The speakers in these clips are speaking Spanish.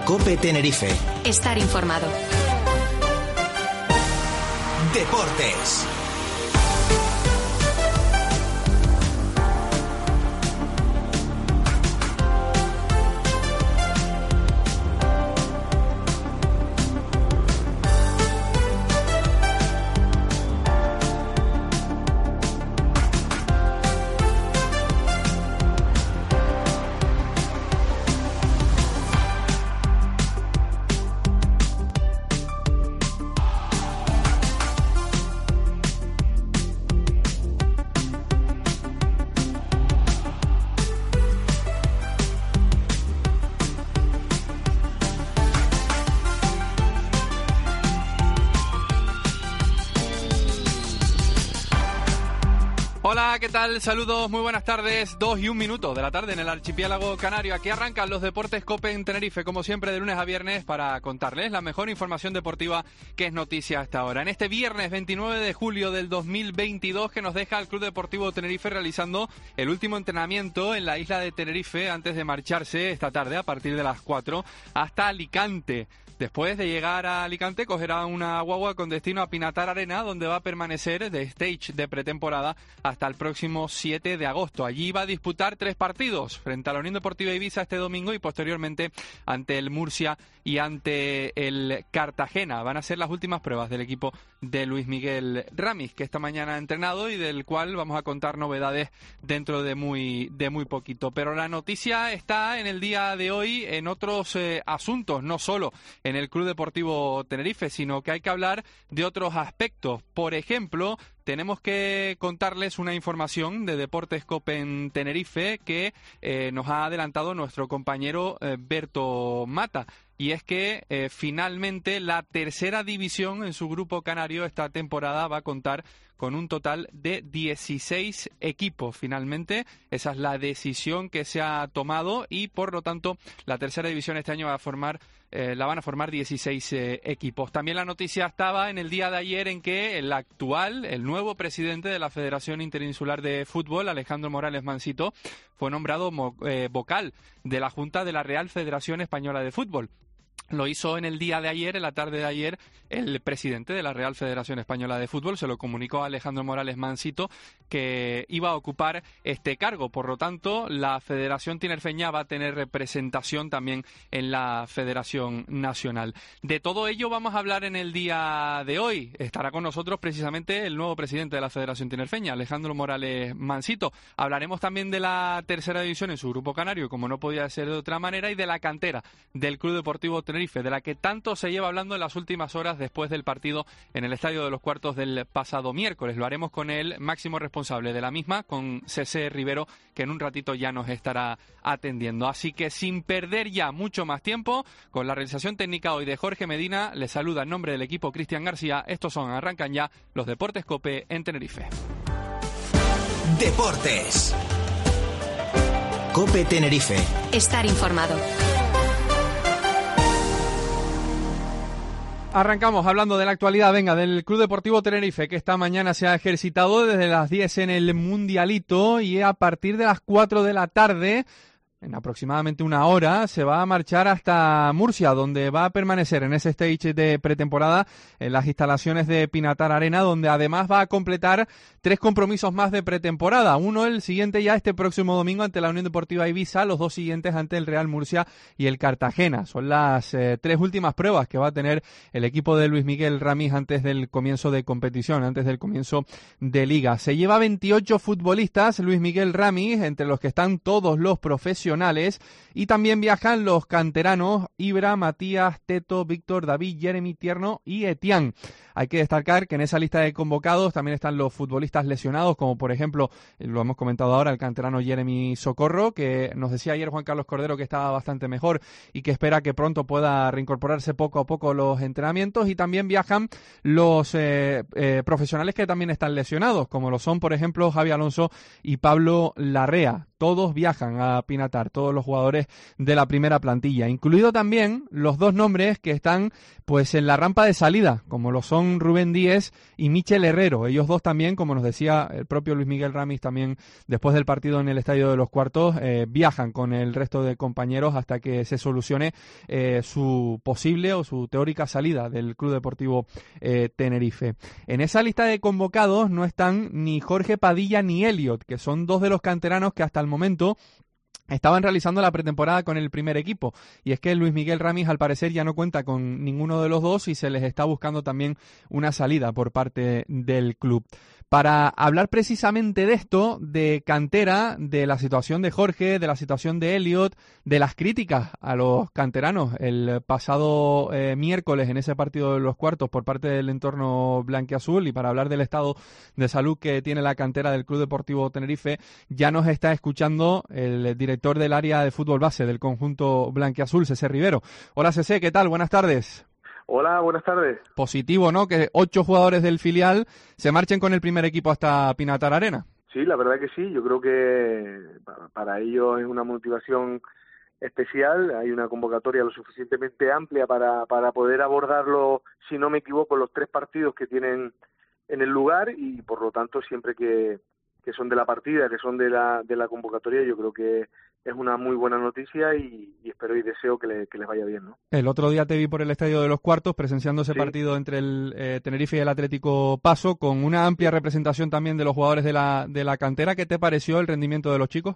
COPE Tenerife. Estar informado. Deportes. Hola, ¿qué tal? Saludos, muy buenas tardes. 2:01 de la tarde en el archipiélago canario. Aquí arrancan los deportes COPE en Tenerife, como siempre, de lunes a viernes, para contarles la mejor información deportiva que es noticia hasta ahora. En este viernes 29 de julio del 2022, que nos deja el Club Deportivo Tenerife realizando el último entrenamiento en la isla de Tenerife antes de marcharse esta tarde a partir de las 4 hasta Alicante. Después de llegar a Alicante, cogerá una guagua con destino a Pinatar Arena, donde va a permanecer de stage de pretemporada hasta el próximo 7 de agosto. Allí va a disputar 3 partidos, frente a la Unión Deportiva Ibiza este domingo y posteriormente ante el Murcia y ante el Cartagena. Van a ser las últimas pruebas del equipo de Luis Miguel Ramis, que esta mañana ha entrenado y del cual vamos a contar novedades dentro de muy poquito. Pero la noticia está en el día de hoy en otros asuntos, no solo en el Club Deportivo Tenerife, sino que hay que hablar de otros aspectos. Por ejemplo, tenemos que contarles una información de Deportes COPE en Tenerife que nos ha adelantado nuestro compañero Berto Mata. Y es que finalmente la tercera división en su grupo canario esta temporada va a contar con un total de 16 equipos. Finalmente, esa es la decisión que se ha tomado y, por lo tanto, la tercera división este año la van a formar 16 equipos. También la noticia estaba en el día de ayer en que el nuevo presidente de la Federación Interinsular de Fútbol, Alejandro Morales Mansito, fue nombrado vocal de la Junta de la Real Federación Española de Fútbol. Lo hizo en el día de ayer, en la tarde de ayer, el presidente de la Real Federación Española de Fútbol. Se lo comunicó a Alejandro Morales Mansito que iba a ocupar este cargo. Por lo tanto, la Federación Tinerfeña va a tener representación también en la Federación Nacional. De todo ello vamos a hablar en el día de hoy. Estará con nosotros precisamente el nuevo presidente de la Federación Tinerfeña, Alejandro Morales Mansito. Hablaremos también de la tercera división en su grupo canario, como no podía ser de otra manera, y de la cantera del Club Deportivo Tenerife, de la que tanto se lleva hablando en las últimas horas después del partido en el Estadio de los Cuartos del pasado miércoles. Lo haremos con el máximo responsable de la misma, con César Rivero, que en un ratito ya nos estará atendiendo. Así que sin perder ya mucho más tiempo, con la realización técnica hoy de Jorge Medina, les saluda en nombre del equipo Cristian García. Arrancan ya los Deportes COPE en Tenerife. Deportes. COPE Tenerife. Estar informado. Arrancamos hablando de la actualidad, del Club Deportivo Tenerife, que esta mañana se ha ejercitado desde las 10 en el Mundialito y a partir de las 4 de la tarde, en aproximadamente una hora, se va a marchar hasta Murcia, donde va a permanecer en ese stage de pretemporada en las instalaciones de Pinatar Arena, donde además va a completar 3 compromisos más de pretemporada. Uno, el siguiente ya este próximo domingo ante la Unión Deportiva Ibiza, los 2 siguientes ante el Real Murcia y el Cartagena. Son las 3 últimas pruebas que va a tener el equipo de Luis Miguel Ramis antes del comienzo de competición, antes del comienzo de liga. Se lleva 28 futbolistas Luis Miguel Ramis, entre los que están todos los profesionales, y también viajan los canteranos Ibra, Matías, Teto, Víctor, David, Jeremy, Tierno y Etienne. Hay que destacar que en esa lista de convocados también están los futbolistas lesionados, como por ejemplo, lo hemos comentado ahora, el canterano Jeremy Socorro, que nos decía ayer Juan Carlos Cordero que estaba bastante mejor y que espera que pronto pueda reincorporarse poco a poco los entrenamientos. Y también viajan los profesionales que también están lesionados, como lo son por ejemplo Javi Alonso y Pablo Larrea. Todos viajan a Pinatar estar todos los jugadores de la primera plantilla, incluido también los dos nombres que están pues en la rampa de salida, como lo son Rubén Díez y Michel Herrero. Ellos dos también, como nos decía el propio Luis Miguel Ramis también después del partido en el Estadio de los Cuartos, viajan con el resto de compañeros hasta que se solucione su posible o su teórica salida del Club Deportivo Tenerife. En esa lista de convocados no están ni Jorge Padilla ni Elliot, que son dos de los canteranos que hasta el momento estaban realizando la pretemporada con el primer equipo, y es que Luis Miguel Ramis al parecer ya no cuenta con ninguno de los dos y se les está buscando también una salida por parte del club. Para hablar precisamente de esto, de cantera, de la situación de Jorge, de la situación de Elliot, de las críticas a los canteranos el pasado miércoles en ese partido de los cuartos por parte del entorno blanquiazul, y para hablar del estado de salud que tiene la cantera del Club Deportivo Tenerife, ya nos está escuchando el director del área de fútbol base del conjunto blanquiazul, Cesé Rivero. Hola Cesé, ¿qué tal? Buenas tardes. Hola, buenas tardes. Positivo, ¿no? Que 8 jugadores del filial se marchen con el primer equipo hasta Pinatar Arena. Sí, la verdad que sí. Yo creo que para ellos es una motivación especial. Hay una convocatoria lo suficientemente amplia para poder abordarlo, si no me equivoco, los 3 partidos que tienen en el lugar, y por lo tanto siempre que son de la partida, que son de la convocatoria, yo creo que es una muy buena noticia y espero y deseo que les vaya bien, ¿no? El otro día te vi por el Estadio de los Cuartos presenciando ese partido entre el Tenerife y el Atlético Paso, con una amplia representación también de los jugadores de la cantera. ¿Qué te pareció el rendimiento de los chicos?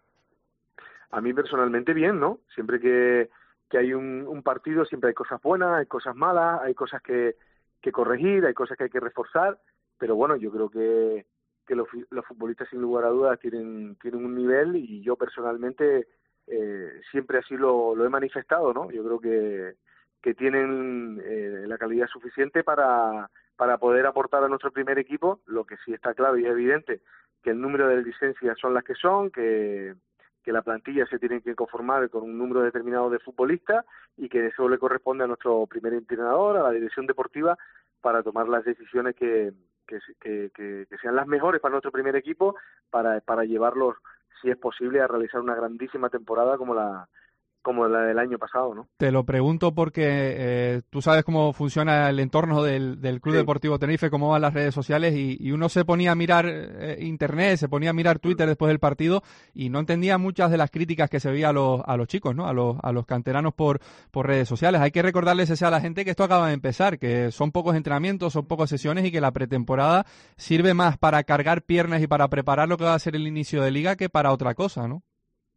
A mí personalmente bien, ¿no? Siempre que hay un partido siempre hay cosas buenas, hay cosas malas, hay cosas que corregir, hay cosas que hay que reforzar, pero bueno, yo creo que los futbolistas sin lugar a dudas tienen un nivel, y yo personalmente siempre así lo he manifestado, ¿no? Yo creo que tienen la calidad suficiente para poder aportar a nuestro primer equipo. Lo que sí está claro y es evidente que el número de licencias son las que son, que la plantilla se tiene que conformar con un número determinado de futbolistas, y que eso le corresponde a nuestro primer entrenador, a la dirección deportiva, para tomar las decisiones que sean las mejores para nuestro primer equipo, para llevarlos, si es posible, a realizar una grandísima temporada como la del año pasado, ¿no? Te lo pregunto porque tú sabes cómo funciona el entorno del Club Deportivo Tenerife, cómo van las redes sociales, y uno se ponía a mirar internet, se ponía a mirar Twitter después del partido y no entendía muchas de las críticas que se veía a los chicos, ¿no? A los canteranos por redes sociales. Hay que recordarles a la gente que esto acaba de empezar, que son pocos entrenamientos, son pocas sesiones, y que la pretemporada sirve más para cargar piernas y para preparar lo que va a ser el inicio de liga que para otra cosa, ¿no?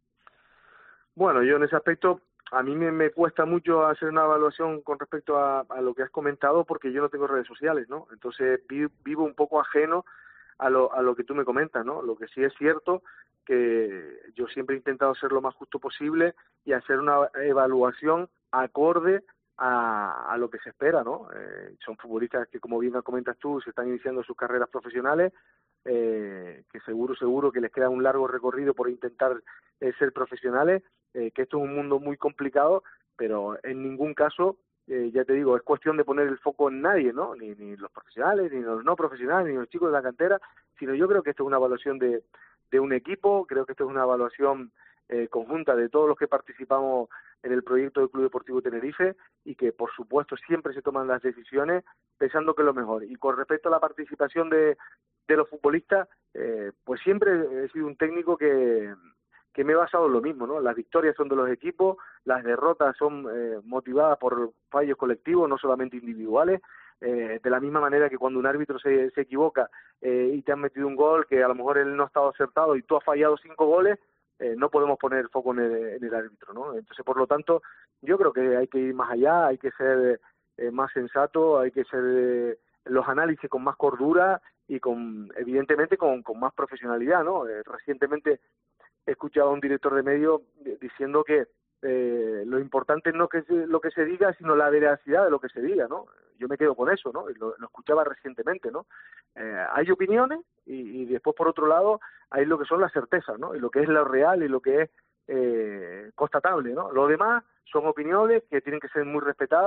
Bueno, yo en ese aspecto, a mí me cuesta mucho hacer una evaluación con respecto a lo que has comentado, porque yo no tengo redes sociales, ¿no? Entonces vivo un poco ajeno a lo que tú me comentas, ¿no? Lo que sí es cierto que yo siempre he intentado ser lo más justo posible y hacer una evaluación acorde a lo que se espera, ¿no? Son futbolistas que, como bien comentas tú, se están iniciando sus carreras profesionales, que seguro que les queda un largo recorrido por intentar ser profesionales, que esto es un mundo muy complicado, pero en ningún caso, ya te digo, es cuestión de poner el foco en nadie, ¿no? Ni los profesionales, ni los no profesionales, ni los chicos de la cantera, sino yo creo que esto es una evaluación de un equipo, creo que esto es una evaluación conjunta de todos los que participamos en el proyecto del Club Deportivo Tenerife, y que por supuesto siempre se toman las decisiones pensando que es lo mejor. Y con respecto a la participación de los futbolistas, pues siempre he sido un técnico que me he basado en lo mismo, ¿no? Las victorias son de los equipos, las derrotas son motivadas por fallos colectivos, no solamente individuales. De la misma manera que cuando un árbitro se equivoca y te han metido un gol que a lo mejor él no ha estado acertado y tú has fallado 5 goles, no podemos poner el foco en el árbitro, ¿no? Entonces, por lo tanto, yo creo que hay que ir más allá, hay que ser más sensato, hay que ser los análisis con más cordura y evidentemente con más profesionalidad, ¿no? Recientemente he escuchado a un director de medio diciendo que lo importante no es lo que se diga, sino la veracidad de lo que se diga, ¿no? Yo me quedo con eso, ¿no? Y lo escuchaba recientemente, ¿no? Hay opiniones y después, por otro lado, hay lo que son las certezas, ¿no? Y lo que es lo real y lo que es constatable, ¿no? Lo demás son opiniones que tienen que ser muy respetadas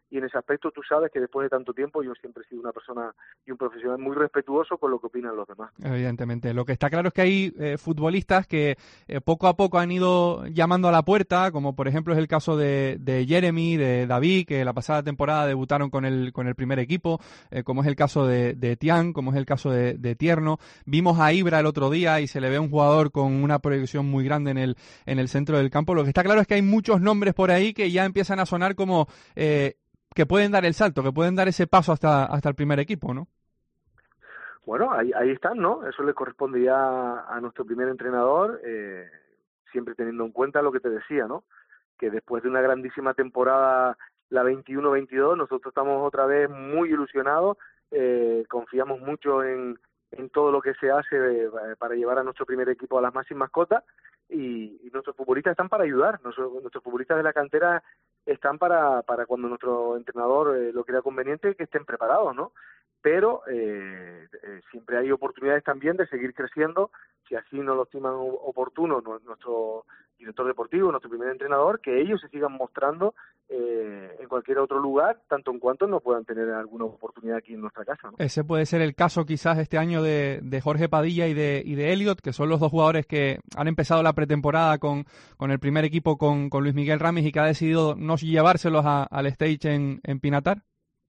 y en ese aspecto tú sabes que después de tanto tiempo yo siempre he sido una persona y un profesional muy respetuoso con lo que opinan los demás. Evidentemente. Lo que está claro es que hay futbolistas que poco a poco han ido llamando a la puerta, como por ejemplo es el caso de Jeremy, de David, que la pasada temporada debutaron con el primer equipo, como es el caso de Tian, como es el caso de Tierno. Vimos a Ibra el otro día y se le ve un jugador con una proyección muy grande en el centro del campo. Lo que está claro es que hay muchos nombres por ahí que ya empiezan a sonar como que pueden dar el salto, que pueden dar ese paso hasta el primer equipo, ¿no? Bueno, ahí están, ¿no? Eso le corresponde ya a nuestro primer entrenador, siempre teniendo en cuenta lo que te decía, ¿no? Que después de una grandísima temporada, la 21-22, nosotros estamos otra vez muy ilusionados, confiamos mucho en todo lo que se hace para llevar a nuestro primer equipo a las máximas cotas, y nuestros futbolistas están para ayudar, nuestros futbolistas de la cantera están para cuando nuestro entrenador lo crea conveniente, que estén preparados, ¿no? Pero siempre hay oportunidades también de seguir creciendo, si así nos lo estiman oportuno nuestro director deportivo, nuestro primer entrenador, que ellos se sigan mostrando en cualquier otro lugar, tanto en cuanto no puedan tener alguna oportunidad aquí en nuestra casa, ¿no? Ese puede ser el caso quizás este año de Jorge Padilla y de Elliot, que son los dos jugadores que han empezado la pretemporada con el primer equipo con Luis Miguel Ramis y que ha decidido no llevárselos al stage en Pinatar.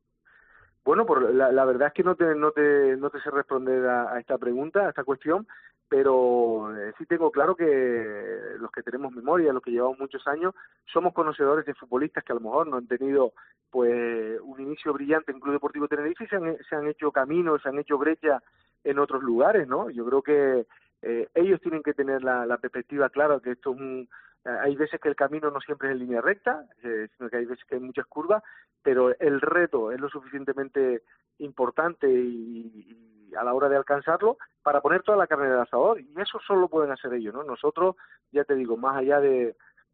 Bueno, la verdad es que no te sé responder a esta pregunta, a esta cuestión, pero sí tengo claro que los que tenemos memoria, los que llevamos muchos años, somos conocedores de futbolistas que a lo mejor no han tenido pues un inicio brillante en Club Deportivo Tenerife y se han hecho caminos, se han hecho brechas en otros lugares, ¿no? Yo creo que ellos tienen que tener la perspectiva clara que esto es hay veces que el camino no siempre es en línea recta, sino que hay veces que hay muchas curvas, pero el reto es lo suficientemente importante y a la hora de alcanzarlo para poner toda la carne en el asador, y eso solo pueden hacer ellos, ¿no? Nosotros, ya te digo, más allá de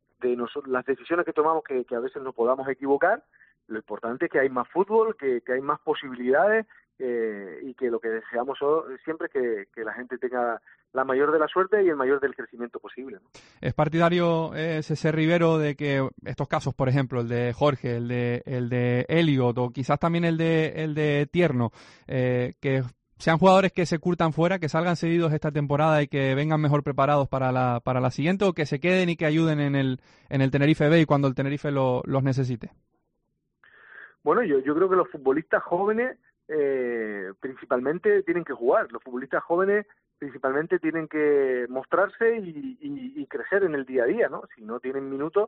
las decisiones que tomamos, que a veces nos podamos equivocar, lo importante es que hay más fútbol, que hay más posibilidades, y que lo que deseamos siempre es que la gente tenga la mayor de la suerte y el mayor del crecimiento posible, ¿no? Es partidario César Rivero de que estos casos, por ejemplo, el de Jorge, el de Elliot o quizás también el de Tierno, que sean jugadores que se curtan fuera, que salgan cedidos esta temporada y que vengan mejor preparados para la siguiente, o que se queden y que ayuden en el Tenerife B y cuando el Tenerife los necesite? Bueno, yo creo que los futbolistas jóvenes principalmente tienen que jugar. Los futbolistas jóvenes principalmente tienen que mostrarse y crecer en el día a día, ¿no? Si no tienen minutos,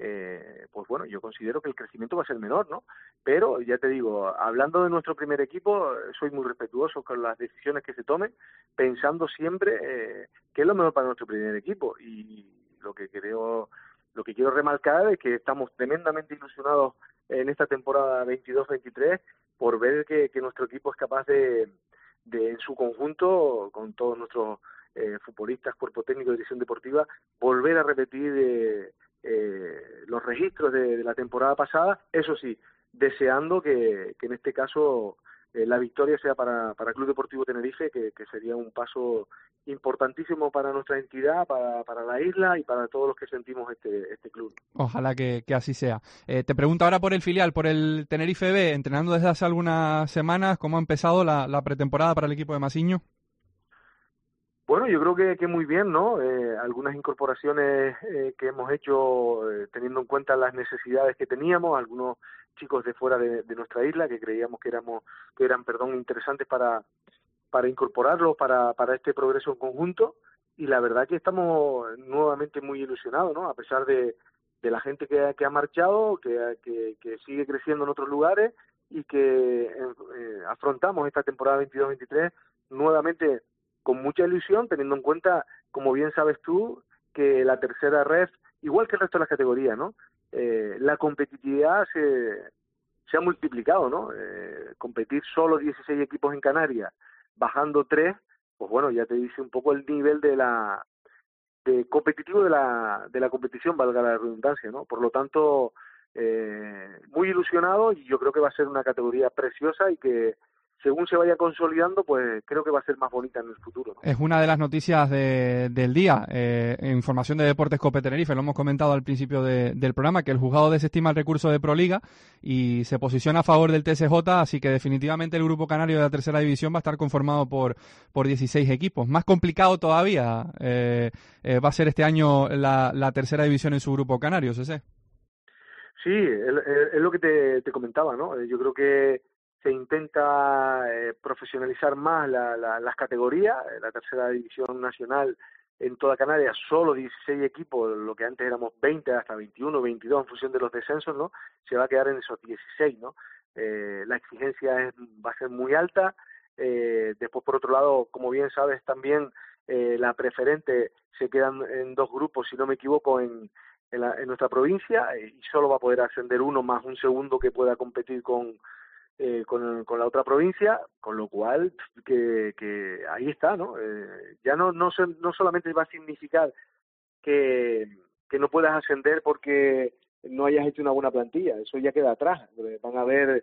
pues bueno, yo considero que el crecimiento va a ser menor, ¿no? Pero ya te digo, hablando de nuestro primer equipo, soy muy respetuoso con las decisiones que se tomen, pensando siempre qué es lo mejor para nuestro primer equipo. Y lo que quiero remarcar es que estamos tremendamente ilusionados en esta temporada 22-23 por ver que nuestro equipo es capaz de en su conjunto, con todos nuestros futbolistas, cuerpo técnico, dirección deportiva, volver a repetir los registros de la temporada pasada, eso sí, deseando que en este caso la victoria sea para Club Deportivo Tenerife, que sería un paso importantísimo para nuestra entidad, para la isla y para todos los que sentimos este club. Ojalá que así sea. Te pregunto ahora por el filial, por el Tenerife B, entrenando desde hace algunas semanas, ¿cómo ha empezado la pretemporada para el equipo de Masiño? Bueno, yo creo que muy bien, ¿no? Algunas incorporaciones que hemos hecho teniendo en cuenta las necesidades que teníamos, algunos chicos de fuera de nuestra isla que creíamos que eran interesantes para incorporarlos para este progreso en conjunto, y la verdad que estamos nuevamente muy ilusionados, ¿no? A pesar de la gente que ha marchado, que sigue creciendo en otros lugares y que afrontamos esta temporada 22-23 nuevamente con mucha ilusión, teniendo en cuenta, como bien sabes tú, que la tercera ref, igual que el resto de las categorías, ¿no? La competitividad se ha multiplicado, ¿no? Competir solo 16 equipos en Canarias, bajando 3, pues bueno, ya te dice un poco el nivel competitivo de la competición, valga la redundancia, ¿no? Por lo tanto, muy ilusionado, y yo creo que va a ser una categoría preciosa y que según se vaya consolidando, pues creo que va a ser más bonita en el futuro, ¿no? Es una de las noticias del día. Información de Deportes Cope Tenerife, lo hemos comentado al principio del programa, que el juzgado desestima el recurso de Proliga y se posiciona a favor del TSJ, así que definitivamente el grupo canario de la tercera división va a estar conformado por 16 equipos. Más complicado todavía va a ser este año la tercera división en su grupo canario, ¿sí? Sí, es lo que te comentaba, ¿no? Yo creo que se intenta profesionalizar más las categorías. La tercera división nacional en toda Canarias, solo 16 equipos, lo que antes éramos 20 hasta 21, 22 en función de los descensos, ¿no? Se va a quedar en esos 16, ¿no? La exigencia va a ser muy alta. Después, por otro lado, como bien sabes, también la preferente se quedan en 2 grupos, si no me equivoco, en nuestra provincia, y solo va a poder ascender uno más un segundo que pueda competir con la otra provincia, con lo cual que ahí está, ¿no? Ya no solamente va a significar que no puedas ascender porque no hayas hecho una buena plantilla, eso ya queda atrás. Van a haber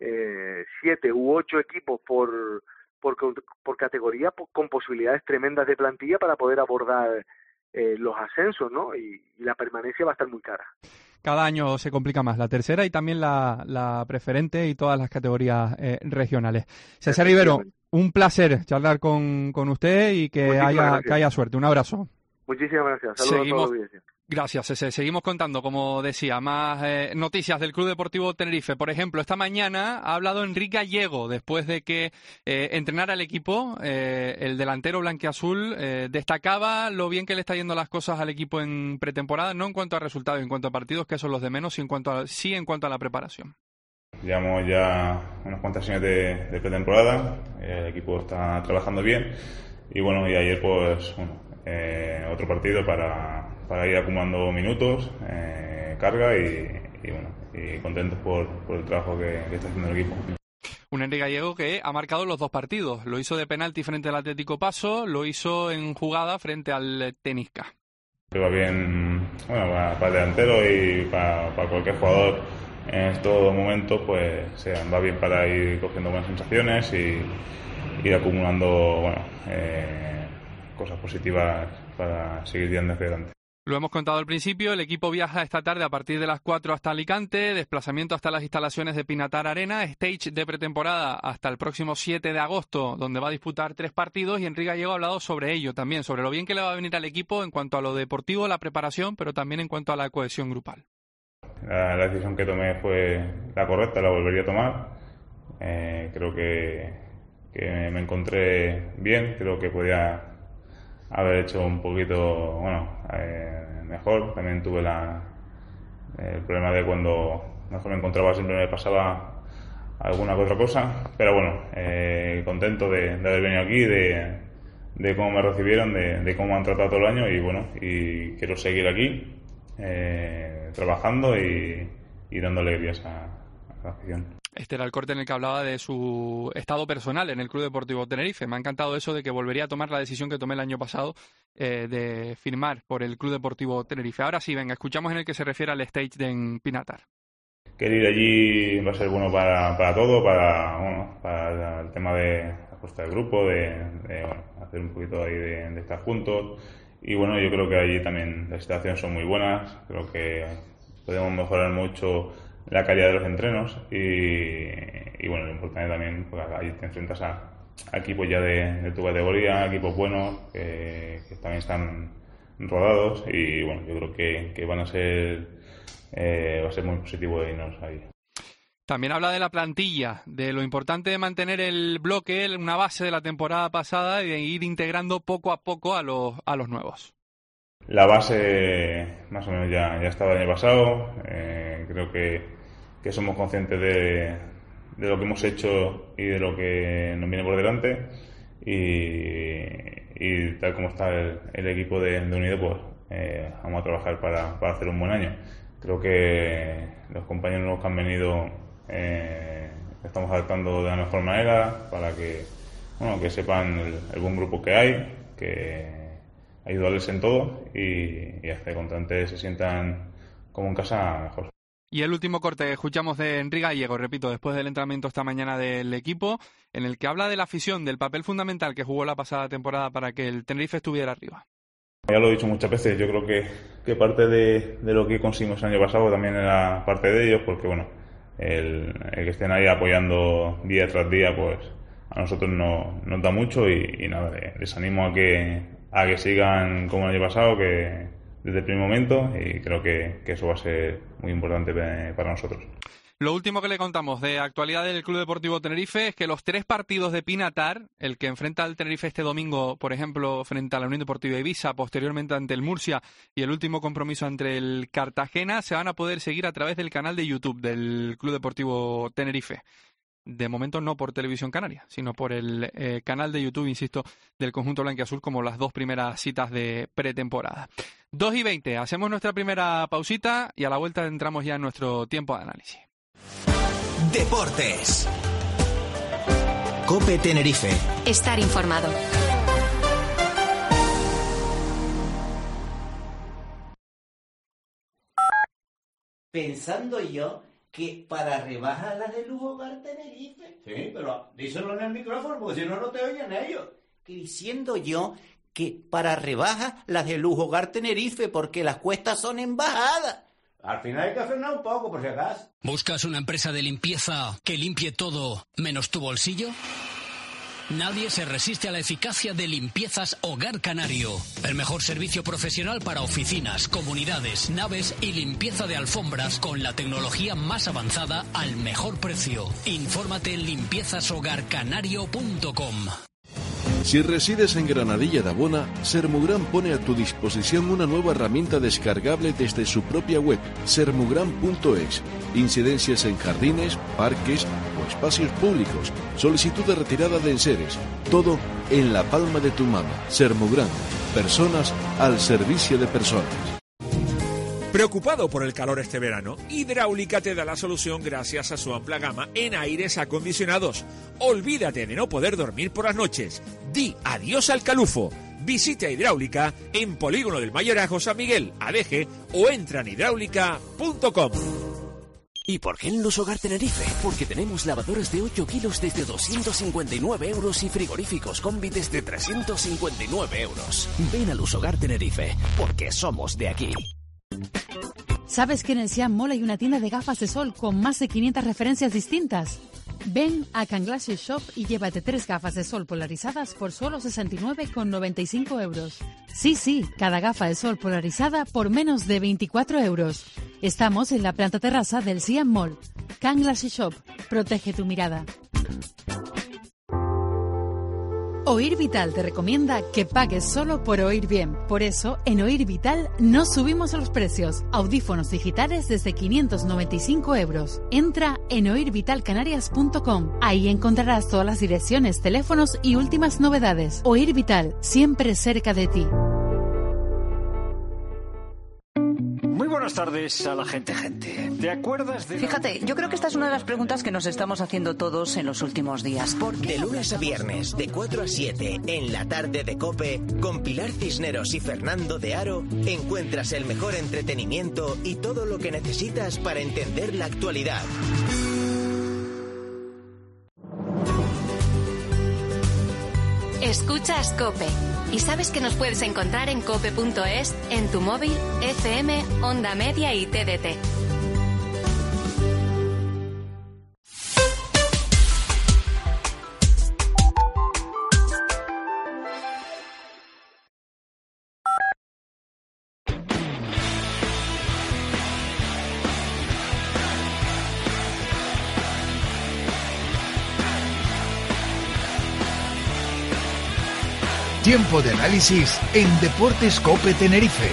7 u 8 equipos por categoría, con posibilidades tremendas de plantilla para poder abordar los ascensos, ¿no? Y la permanencia va a estar muy cara. Cada año se complica más la tercera y también la preferente y todas las categorías regionales. César Rivero, un placer charlar con usted y que haya suerte. Un abrazo. Muchísimas gracias. Saludos a todos los audiencia. Gracias, César. Seguimos contando, como decía, más noticias del Club Deportivo Tenerife. Por ejemplo, esta mañana ha hablado Enrique Gallego después de que entrenara al equipo. El delantero blanquiazul destacaba lo bien que le está yendo las cosas al equipo en pretemporada, no en cuanto a resultados, en cuanto a partidos, que son los de menos, en cuanto a la preparación. Llevamos ya unas cuantas sesiones de pretemporada, el equipo está trabajando bien y bueno, y ayer pues otro partido para ir acumulando minutos, carga y bueno, y contentos por el trabajo que está haciendo el equipo. Un Enrique Gallego que ha marcado los 2 partidos, lo hizo de penalti frente al Atlético Paso, lo hizo en jugada frente al Tenisca. Va bien, bueno, para el delantero y para cualquier jugador en estos momentos, pues va bien para ir cogiendo buenas sensaciones y ir acumulando, bueno, cosas positivas para seguir yendo hacia adelante. Lo hemos contado al principio, el equipo viaja esta tarde a partir de las 4 hasta Alicante, desplazamiento hasta las instalaciones de Pinatar Arena, stage de pretemporada hasta el próximo 7 de agosto, donde va a disputar 3 partidos, y Enrique Gallego ha hablado sobre ello también, sobre lo bien que le va a venir al equipo en cuanto a lo deportivo, la preparación, pero también en cuanto a la cohesión grupal. La decisión que tomé fue la correcta, la volvería a tomar. Creo que me encontré bien, creo que podía haber hecho un poquito, mejor. También tuve el problema de cuando mejor me encontraba siempre me pasaba alguna que otra cosa, pero bueno, contento de haber venido aquí, de cómo me recibieron, de cómo me han tratado todo el año y bueno, y quiero seguir aquí trabajando y dando alegrías a la afición. Este era el corte en el que hablaba de su estado personal en el Club Deportivo Tenerife. Me ha encantado eso de que volvería a tomar la decisión que tomé el año pasado de firmar por el Club Deportivo Tenerife. Ahora sí, venga, escuchamos en el que se refiere al stage de Pinatar. Querer ir allí va a ser bueno para todo, para el tema de la puesta del grupo, de hacer un poquito ahí de estar juntos. Y bueno, yo creo que allí también las instalaciones son muy buenas, creo que podemos mejorar mucho la calidad de los entrenos y bueno, lo importante también, pues ahí te enfrentas a equipos ya de tu categoría, equipos buenos que también están rodados y bueno, yo creo que va a ser muy positivo de irnos ahí. También habla de la plantilla, de lo importante de mantener el bloque, una base de la temporada pasada y de ir integrando poco a poco a los nuevos. La base más o menos ya estaba el año pasado. Creo que somos conscientes de lo que hemos hecho y de lo que nos viene por delante y tal como está el equipo de Unido, pues vamos a trabajar para hacer un buen año. Creo que los compañeros nuevos que han venido estamos adaptando de la mejor manera para que sepan el buen grupo que hay, que ayudarles en todo y hacer que contra antes se sientan como en casa mejor. Y el último corte que escuchamos de Enrique Gallego, repito, después del entrenamiento esta mañana del equipo, en el que habla de la afición, del papel fundamental que jugó la pasada temporada para que el Tenerife estuviera arriba. Ya lo he dicho muchas veces, yo creo que parte de lo que conseguimos el año pasado también era parte de ellos, porque bueno, el que estén ahí apoyando día tras día, pues a nosotros nos da mucho y nada, les animo a que sigan como el año pasado, que desde el primer momento, y creo que eso va a ser muy importante para nosotros. Lo último que le contamos de actualidad del Club Deportivo Tenerife es que los 3 partidos de Pinatar, el que enfrenta al Tenerife este domingo, por ejemplo, frente a la Unión Deportiva Ibiza, posteriormente ante el Murcia y el último compromiso entre el Cartagena, se van a poder seguir a través del canal de YouTube del Club Deportivo Tenerife. De momento no por Televisión Canaria, sino por el canal de YouTube, insisto, del conjunto blanquiazul, como las 2 primeras citas de pretemporada. 2:20, hacemos nuestra primera pausita y a la vuelta entramos ya en nuestro tiempo de análisis. Deportes. COPE Tenerife. Estar informado. Pensando yo que para rebajar las de Lujo Hogar Tenerife. Sí, pero díselo en el micrófono porque si no, no te oyen ellos. Que diciendo yo que para rebajas las de Lujo Hogar Tenerife porque las cuestas son en bajada. Al final hay que frenar un poco, por si acaso. ¿Buscas una empresa de limpieza que limpie todo menos tu bolsillo? Nadie se resiste a la eficacia de Limpiezas Hogar Canario. El mejor servicio profesional para oficinas, comunidades, naves y limpieza de alfombras con la tecnología más avanzada al mejor precio. Infórmate en limpiezashogarcanario.com. Si resides en Granadilla de Abona, Sermugran pone a tu disposición una nueva herramienta descargable desde su propia web, sermugran.es. Incidencias en jardines, parques o espacios públicos, solicitud de retirada de enseres, todo en la palma de tu mano. Sermugran, personas al servicio de personas. ¿Preocupado por el calor este verano? Hidráulica te da la solución gracias a su amplia gama en aires acondicionados. Olvídate de no poder dormir por las noches. Di adiós al calufo. Visita Hidráulica en Polígono del Mayorazgo San Miguel, ADG, o entra en hidráulica.com. ¿Y por qué en Luz Hogar Tenerife? Porque tenemos lavadoras de 8 kilos desde 259 euros y frigoríficos combi desde 359 euros. Ven a Luz Hogar Tenerife, porque somos de aquí. ¿Sabes que en el Siam Mall hay una tienda de gafas de sol con más de 500 referencias distintas? Ven a Canglasses Shop y llévate 3 gafas de sol polarizadas por solo 69,95 euros. Sí, cada gafa de sol polarizada por menos de 24 euros. Estamos en la planta terraza del Siam Mall. Canglasses Shop, protege tu mirada. Oír Vital te recomienda que pagues solo por oír bien. Por eso, en Oír Vital no subimos los precios. Audífonos digitales desde 595 euros. Entra en oirvitalcanarias.com. Ahí encontrarás todas las direcciones, teléfonos y últimas novedades. Oír Vital, siempre cerca de ti. Muy buenas tardes a la gente. ¿Te acuerdas de...? Fíjate, yo creo que esta es una de las preguntas que nos estamos haciendo todos en los últimos días. De lunes a viernes, de 4 a 7, en la tarde de COPE, con Pilar Cisneros y Fernando de Aro, encuentras el mejor entretenimiento y todo lo que necesitas para entender la actualidad. Escuchas COPE. Y sabes que nos puedes encontrar en cope.es, en tu móvil, FM, Onda Media y TDT. Tiempo de análisis en Deportes COPE Tenerife.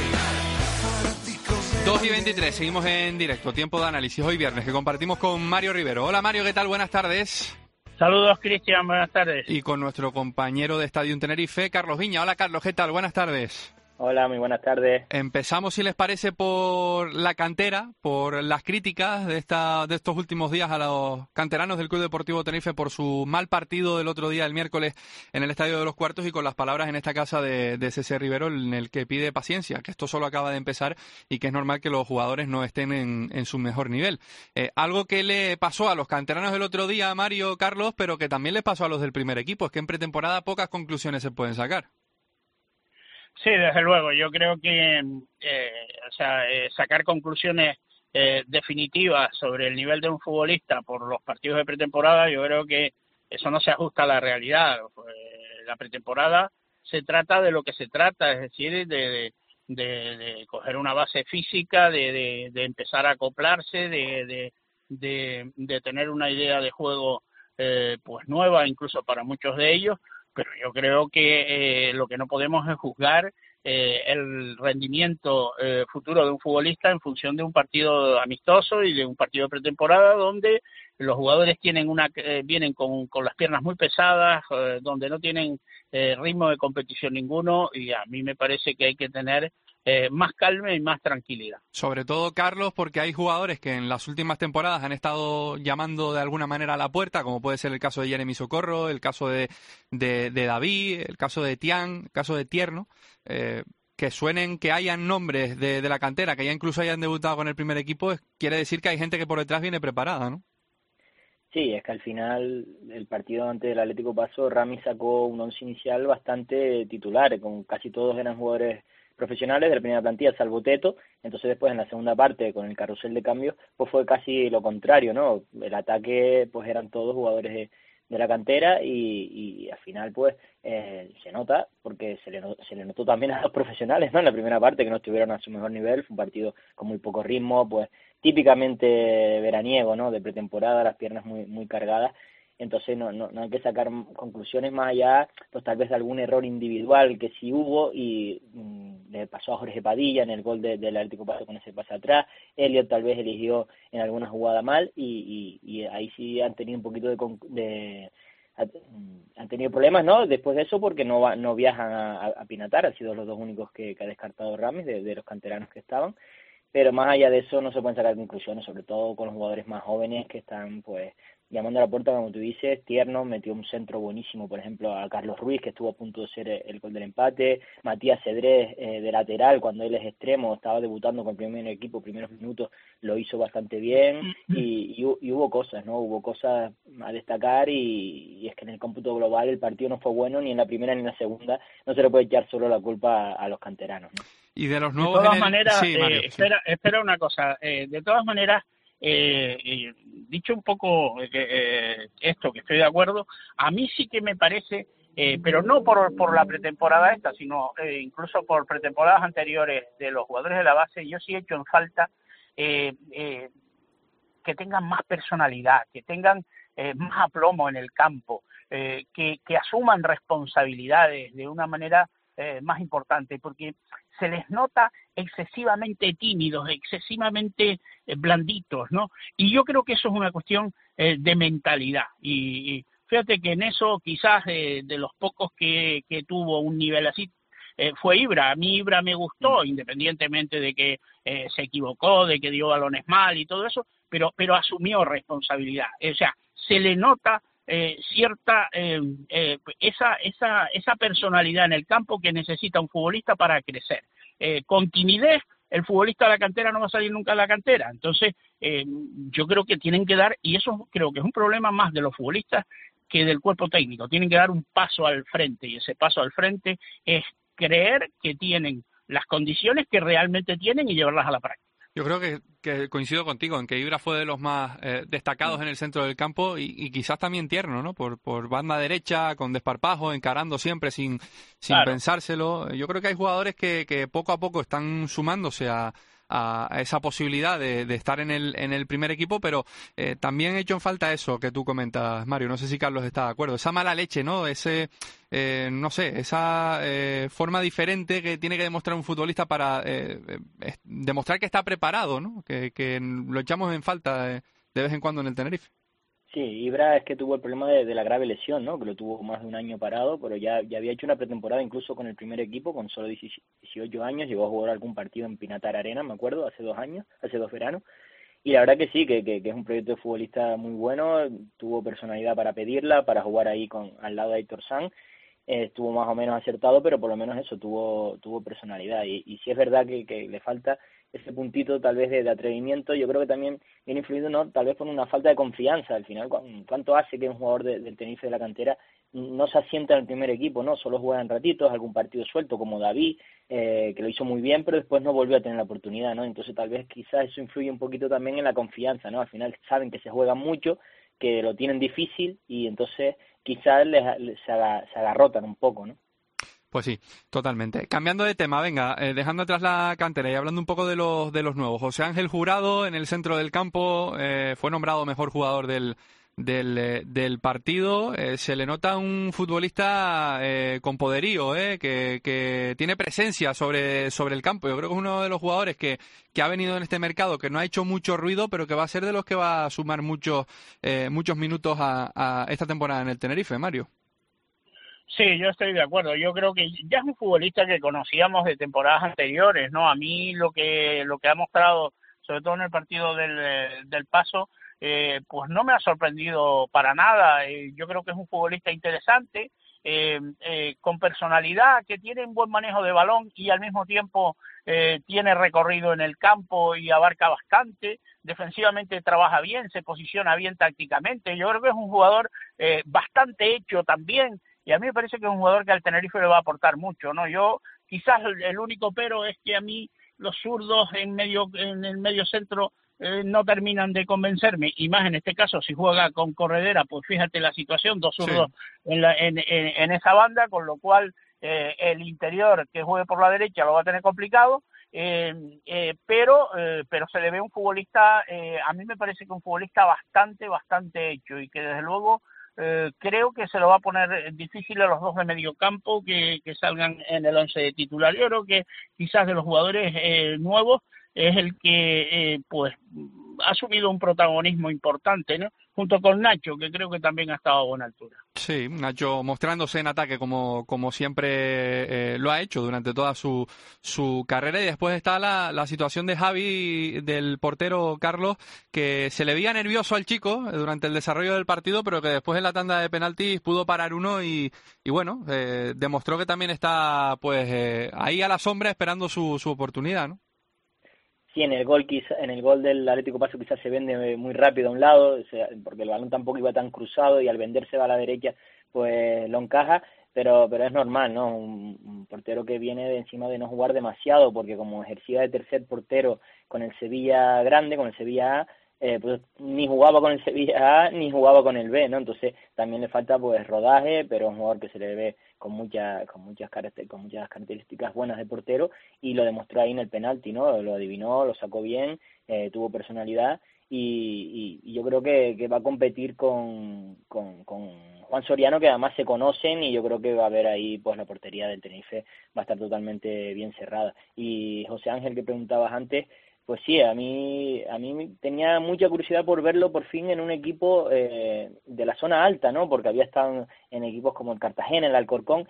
2:23, seguimos en directo, tiempo de análisis, hoy viernes, que compartimos con Mario Rivero. Hola Mario, ¿qué tal? Buenas tardes. Saludos, Cristian, buenas tardes. Y con nuestro compañero de Estadio Tenerife, Carlos Viña. Hola Carlos, ¿qué tal? Buenas tardes. Hola, muy buenas tardes. Empezamos, si les parece, por la cantera, por las críticas de estos últimos días a los canteranos del Club Deportivo Tenerife por su mal partido del otro día, el miércoles, en el Estadio de los Cuartos, y con las palabras en esta casa de César Rivero, en el que pide paciencia, que esto solo acaba de empezar y que es normal que los jugadores no estén en su mejor nivel. Algo que le pasó a los canteranos del otro día, Mario, Carlos, pero que también les pasó a los del primer equipo, es que en pretemporada pocas conclusiones se pueden sacar. Sí, desde luego. Yo creo que sacar conclusiones definitivas sobre el nivel de un futbolista por los partidos de pretemporada, yo creo que eso no se ajusta a la realidad. La pretemporada se trata de lo que se trata, es decir, de coger una base física, de empezar a acoplarse, de tener una idea de juego pues nueva, incluso para muchos de ellos. Pero yo creo que lo que no podemos es juzgar el rendimiento futuro de un futbolista en función de un partido amistoso y de un partido de pretemporada donde los jugadores vienen con las piernas muy pesadas, donde no tienen ritmo de competición ninguno, y a mí me parece que hay que tener más calma y más tranquilidad. Sobre todo, Carlos, porque hay jugadores que en las últimas temporadas han estado llamando de alguna manera a la puerta, como puede ser el caso de Jeremy Socorro, el caso de David, el caso de Tian, el caso de Tierno, que hayan nombres de la cantera, que ya incluso hayan debutado con el primer equipo, quiere decir que hay gente que por detrás viene preparada, ¿no? Sí, es que al final el partido ante el Atlético Paso, Rami sacó un once inicial bastante titular, con casi todos eran jugadores profesionales de la primera plantilla, salvo Teto. Entonces después en la segunda parte, con el carrusel de cambios, pues fue casi lo contrario, ¿no? El ataque pues eran todos jugadores de la cantera y al final pues se nota, porque se le notó también a los profesionales, ¿no? En la primera parte, que no estuvieron a su mejor nivel, fue un partido con muy poco ritmo, pues típicamente veraniego, ¿no? De pretemporada, las piernas muy cargadas. Entonces no hay que sacar conclusiones más allá, pues tal vez de algún error individual que sí hubo, y le pasó a Jorge Padilla en el gol del Atlético Paso con ese pase atrás. Elliot tal vez eligió en alguna jugada mal, y ahí sí han tenido un poquito han tenido problemas, ¿no? Después de eso, porque no viajan a Pinatar, han sido los dos únicos que ha descartado Ramis de los canteranos que estaban. Pero más allá de eso no se pueden sacar conclusiones, sobre todo con los jugadores más jóvenes que están pues llamando a la puerta, como tú dices. Tierno metió un centro buenísimo, por ejemplo, a Carlos Ruiz, que estuvo a punto de ser el gol del empate. Matías Cedrés, de lateral, cuando él es extremo, estaba debutando con el primer equipo, primeros minutos, lo hizo bastante bien, y hubo cosas, ¿no? Hubo cosas a destacar, y es que en el cómputo global el partido no fue bueno ni en la primera ni en la segunda. No se le puede echar solo la culpa a los canteranos, ¿no? Y de los nuevos... De todas maneras, sí, Mario, espera una cosa. De todas maneras, dicho un poco esto, que estoy de acuerdo, a mí sí que me parece, pero no por la pretemporada esta, sino incluso por pretemporadas anteriores de los jugadores de la base, yo sí he hecho en falta que tengan más personalidad, que tengan más aplomo en el campo, que asuman responsabilidades de una manera más importante, porque se les nota excesivamente tímidos, excesivamente blanditos, ¿no? Y yo creo que eso es una cuestión de mentalidad. Y fíjate que en eso quizás de los pocos que tuvo un nivel así fue Ibra. A mí Ibra me gustó, independientemente de que se equivocó, de que dio balones mal y todo eso, pero asumió responsabilidad. O sea, se le nota cierta esa personalidad en el campo que necesita un futbolista para crecer. Con timidez el futbolista de la cantera no va a salir nunca de la cantera. Entonces yo creo que tienen que dar, y eso creo que es un problema más de los futbolistas que del cuerpo técnico, tienen que dar un paso al frente, y ese paso al frente es creer que tienen las condiciones que realmente tienen y llevarlas a la práctica. Yo creo que coincido contigo en que Ibra fue de los más destacados en el centro del campo, y quizás también Tierno, ¿no? Por banda derecha, con desparpajo, encarando siempre sin pensárselo. Yo creo que hay jugadores que poco a poco están sumándose a esa posibilidad de estar en el primer equipo, pero también he hecho en falta eso que tú comentas, Mario. No sé si Carlos está de acuerdo. Esa mala leche, ¿no? Esa forma diferente que tiene que demostrar un futbolista para demostrar que está preparado, ¿no? Que lo echamos en falta de vez en cuando en el Tenerife. Sí, Ibra es que tuvo el problema de la grave lesión, ¿no? Que lo tuvo más de un año parado, pero ya había hecho una pretemporada incluso con el primer equipo, con solo 18 años, llegó a jugar algún partido en Pinatar Arena, me acuerdo, hace 2 veranos, y la verdad que sí, que es un proyecto de futbolista muy bueno, tuvo personalidad para pedirla, para jugar ahí al lado de Aitor Sanz, estuvo más o menos acertado, pero por lo menos eso, tuvo personalidad, y sí es verdad que le falta ese puntito tal vez de atrevimiento. Yo creo que también viene influido, ¿no?, tal vez por una falta de confianza. Al final, ¿cuánto hace que un jugador del Tenerife de la cantera no se asienta en el primer equipo, ¿no? Solo juega en ratitos, algún partido suelto, como David, que lo hizo muy bien, pero después no volvió a tener la oportunidad, ¿no? Entonces tal vez quizás eso influye un poquito también en la confianza, ¿no? Al final saben que se juega mucho, que lo tienen difícil, y entonces quizás se agarrotan un poco, ¿no? Pues sí, totalmente. Cambiando de tema, venga, dejando atrás la cantera y hablando un poco de los nuevos. José Ángel Jurado, en el centro del campo, fue nombrado mejor jugador del partido. Se le nota un futbolista con poderío, que tiene presencia sobre el campo. Yo creo que es uno de los jugadores que ha venido en este mercado, que no ha hecho mucho ruido, pero que va a ser de los que va a sumar muchos minutos a esta temporada en el Tenerife, Mario. Sí, yo estoy de acuerdo. Yo creo que ya es un futbolista que conocíamos de temporadas anteriores, ¿no? A mí lo que ha mostrado, sobre todo en el partido del Paso, pues no me ha sorprendido para nada. Yo creo que es un futbolista interesante, con personalidad, que tiene un buen manejo de balón y al mismo tiempo tiene recorrido en el campo y abarca bastante. Defensivamente trabaja bien, se posiciona bien tácticamente. Yo creo que es un jugador bastante hecho también. Y a mí me parece que es un jugador que al Tenerife le va a aportar mucho, ¿no? Yo, quizás el único pero es que a mí los zurdos en el medio centro no terminan de convencerme, y más en este caso si juega con Corredera, pues fíjate la situación, 2 zurdos sí, en esa banda, con lo cual el interior que juegue por la derecha lo va a tener complicado, pero se le ve un futbolista, a mí me parece que un futbolista bastante hecho, y que desde luego creo que se lo va a poner difícil a los dos de medio campo que salgan en el 11 titular. Yo creo que quizás de los jugadores nuevos es el que pues ha asumido un protagonismo importante, ¿no? Junto con Nacho, que creo que también ha estado a buena altura. Sí, Nacho mostrándose en ataque como siempre lo ha hecho durante toda su carrera. Y después está la situación de Javi, del portero Carlos, que se le veía nervioso al chico durante el desarrollo del partido, pero que después en la tanda de penaltis pudo parar uno y bueno, demostró que también está pues ahí a la sombra esperando su oportunidad, ¿no? Sí, en el gol del Atlético Paso quizás se vende muy rápido a un lado, porque el balón tampoco iba tan cruzado y al venderse va a la derecha, pues lo encaja, pero es normal, ¿no? Un portero que viene de encima de no jugar demasiado, porque como ejercía de tercer portero con el Sevilla grande, con el Sevilla A, pues ni jugaba con el Sevilla A ni jugaba con el B, ¿no? Entonces también le falta pues rodaje, pero es un jugador que se le ve con muchas características buenas de portero, y lo demostró ahí en el penalti, ¿no? Lo adivinó, lo sacó bien, tuvo personalidad, y yo creo que va a competir con Juan Soriano, que además se conocen, y yo creo que va a haber ahí pues la portería del Tenerife va a estar totalmente bien cerrada. Y José Ángel, que preguntabas antes, pues sí, a mí tenía mucha curiosidad por verlo por fin en un equipo de la zona alta, ¿no? Porque había estado en equipos como el Cartagena, el Alcorcón,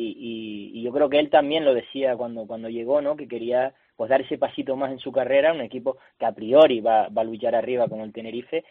y yo creo que él también lo decía cuando llegó, ¿no? Que quería pues dar ese pasito más en su carrera, un equipo que a priori va a luchar arriba con el Tenerife,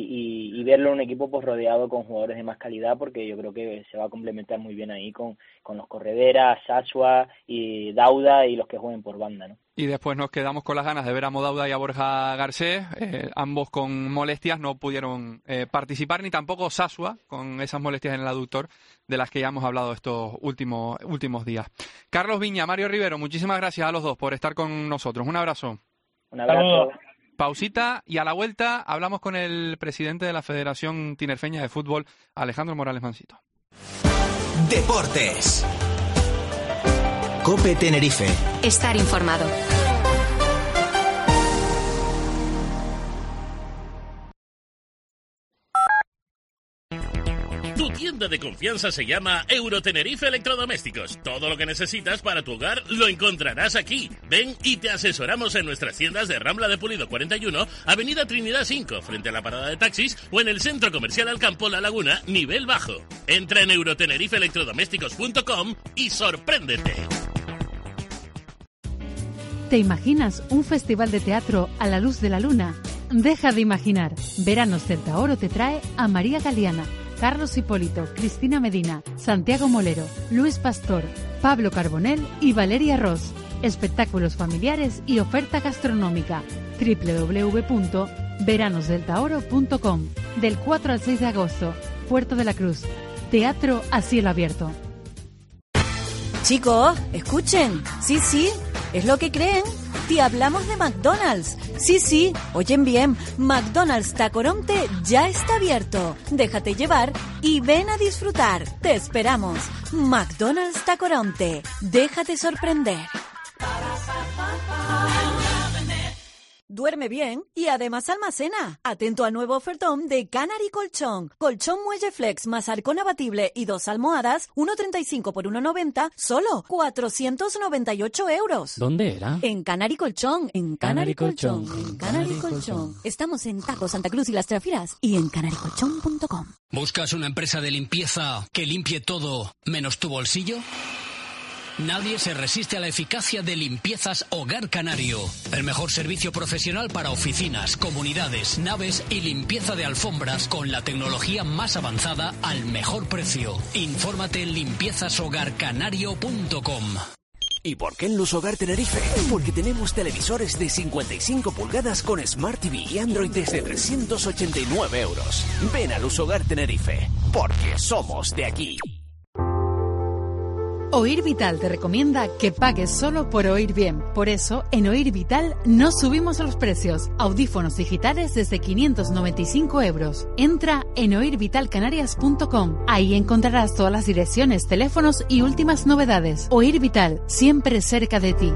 y verlo en un equipo pues rodeado con jugadores de más calidad, porque yo creo que se va a complementar muy bien ahí con los Corredera, Sasua y Dauda y los que jueguen por banda, ¿no? Y después nos quedamos con las ganas de ver a Modauda y a Borja Garcés, ambos con molestias, no pudieron participar, ni tampoco Sasua, con esas molestias en el aductor, de las que ya hemos hablado estos últimos días. Carlos Viña, Mario Rivero, muchísimas gracias a los dos por estar con nosotros. Un abrazo. Un abrazo. Pausita, y a la vuelta hablamos con el presidente de la Federación Tinerfeña de Fútbol, Alejandro Morales Mansito. Deportes. COPE Tenerife. Estar informado. Tu tienda tienda de confianza se llama Eurotenerife Electrodomésticos. Todo lo que necesitas para tu hogar lo encontrarás aquí. Ven y te asesoramos en nuestras tiendas de Rambla de Pulido 41, Avenida Trinidad 5, frente a la parada de taxis, o en el Centro Comercial Alcampo La Laguna, nivel bajo. Entra en eurotenerifelectrodomésticos.com y sorpréndete. ¿Te imaginas un festival de teatro a la luz de la luna? Deja de imaginar. Veranos Delta Oro te trae a María Galeana, Carlos Hipólito, Cristina Medina, Santiago Molero, Luis Pastor, Pablo Carbonell y Valeria Ross. Espectáculos familiares y oferta gastronómica. www.veranosdeltaoro.com. Del 4 al 6 de agosto. Puerto de la Cruz. Teatro a cielo abierto. Chicos, escuchen. Sí, es lo que creen. Te hablamos de McDonald's. Sí, oyen bien. McDonald's Tacoronte ya está abierto. Déjate llevar y ven a disfrutar. Te esperamos. McDonald's Tacoronte. Déjate sorprender. Duerme bien y además almacena. Atento al nuevo ofertón de Canary Colchón. Colchón Muelle Flex más arcón abatible y 2 almohadas, 1,35 por 1,90, solo 498 euros. ¿Dónde era? En Canary Colchón. En Canary Colchón. En Canary Colchón. Estamos en Tajo, Santa Cruz y Las Trafiras y en canarycolchón.com. ¿Buscas una empresa de limpieza que limpie todo menos tu bolsillo? Nadie se resiste a la eficacia de Limpiezas Hogar Canario. El mejor servicio profesional para oficinas, comunidades, naves y limpieza de alfombras con la tecnología más avanzada al mejor precio. Infórmate en limpiezashogarcanario.com. ¿Y por qué en Luz Hogar Tenerife? Porque tenemos televisores de 55 pulgadas con Smart TV y Android desde 389 euros. Ven a Luz Hogar Tenerife, porque somos de aquí. Oír Vital te recomienda que pagues solo por oír bien. Por eso, en Oír Vital no subimos los precios. Audífonos digitales desde 595 euros. Entra en oirvitalcanarias.com. Ahí encontrarás todas las direcciones, teléfonos y últimas novedades. Oír Vital, siempre cerca de ti.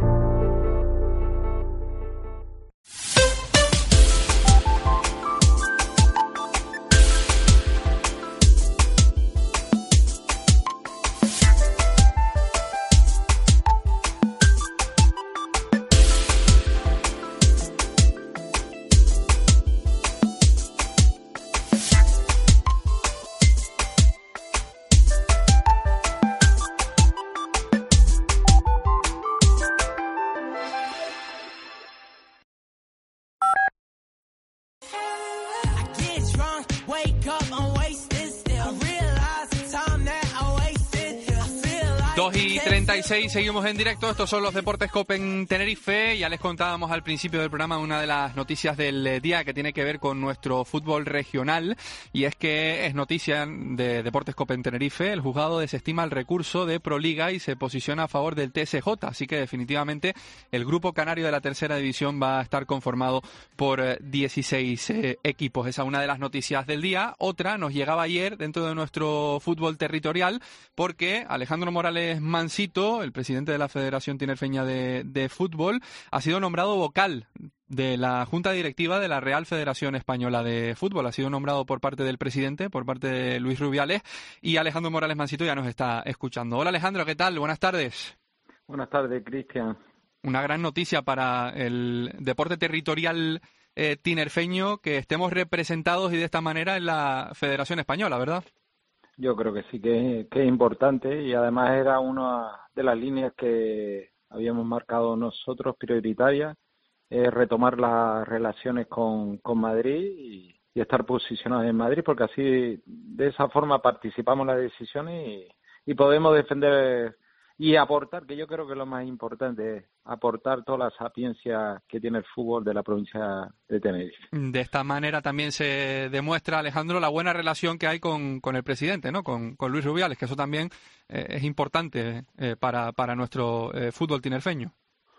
Y 36, seguimos en directo. Estos son los Deportes COPE en Tenerife. Ya les contábamos al principio del programa una de las noticias del día que tiene que ver con nuestro fútbol regional, y es que es noticia de Deportes COPE en Tenerife. El juzgado desestima el recurso de Proliga y se posiciona a favor del TSJ, así que definitivamente el grupo canario de la tercera división va a estar conformado por 16 equipos. Esa es una de las noticias del día. Otra nos llegaba ayer dentro de nuestro fútbol territorial, porque Alejandro Morales Mansito, el presidente de la Federación Tinerfeña de Fútbol, ha sido nombrado vocal de la Junta Directiva de la Real Federación Española de Fútbol. Ha sido nombrado por parte del presidente, por parte de Luis Rubiales, y Alejandro Morales Mansito ya nos está escuchando. Hola Alejandro, ¿qué tal? Buenas tardes. Buenas tardes, Cristian. Una gran noticia para el deporte territorial tinerfeño, que estemos representados y de esta manera en la Federación Española, ¿verdad? Yo creo que sí que es importante, y además era una de las líneas que habíamos marcado nosotros prioritarias, retomar las relaciones con Madrid y estar posicionados en Madrid, porque así de esa forma participamos en las decisiones y podemos defender y aportar, que yo creo que lo más importante es aportar toda la sapiencia que tiene el fútbol de la provincia de Tenerife. De esta manera también se demuestra, Alejandro, la buena relación que hay con el presidente, ¿no? Con Luis Rubiales, que eso también es importante para nuestro fútbol tinerfeño.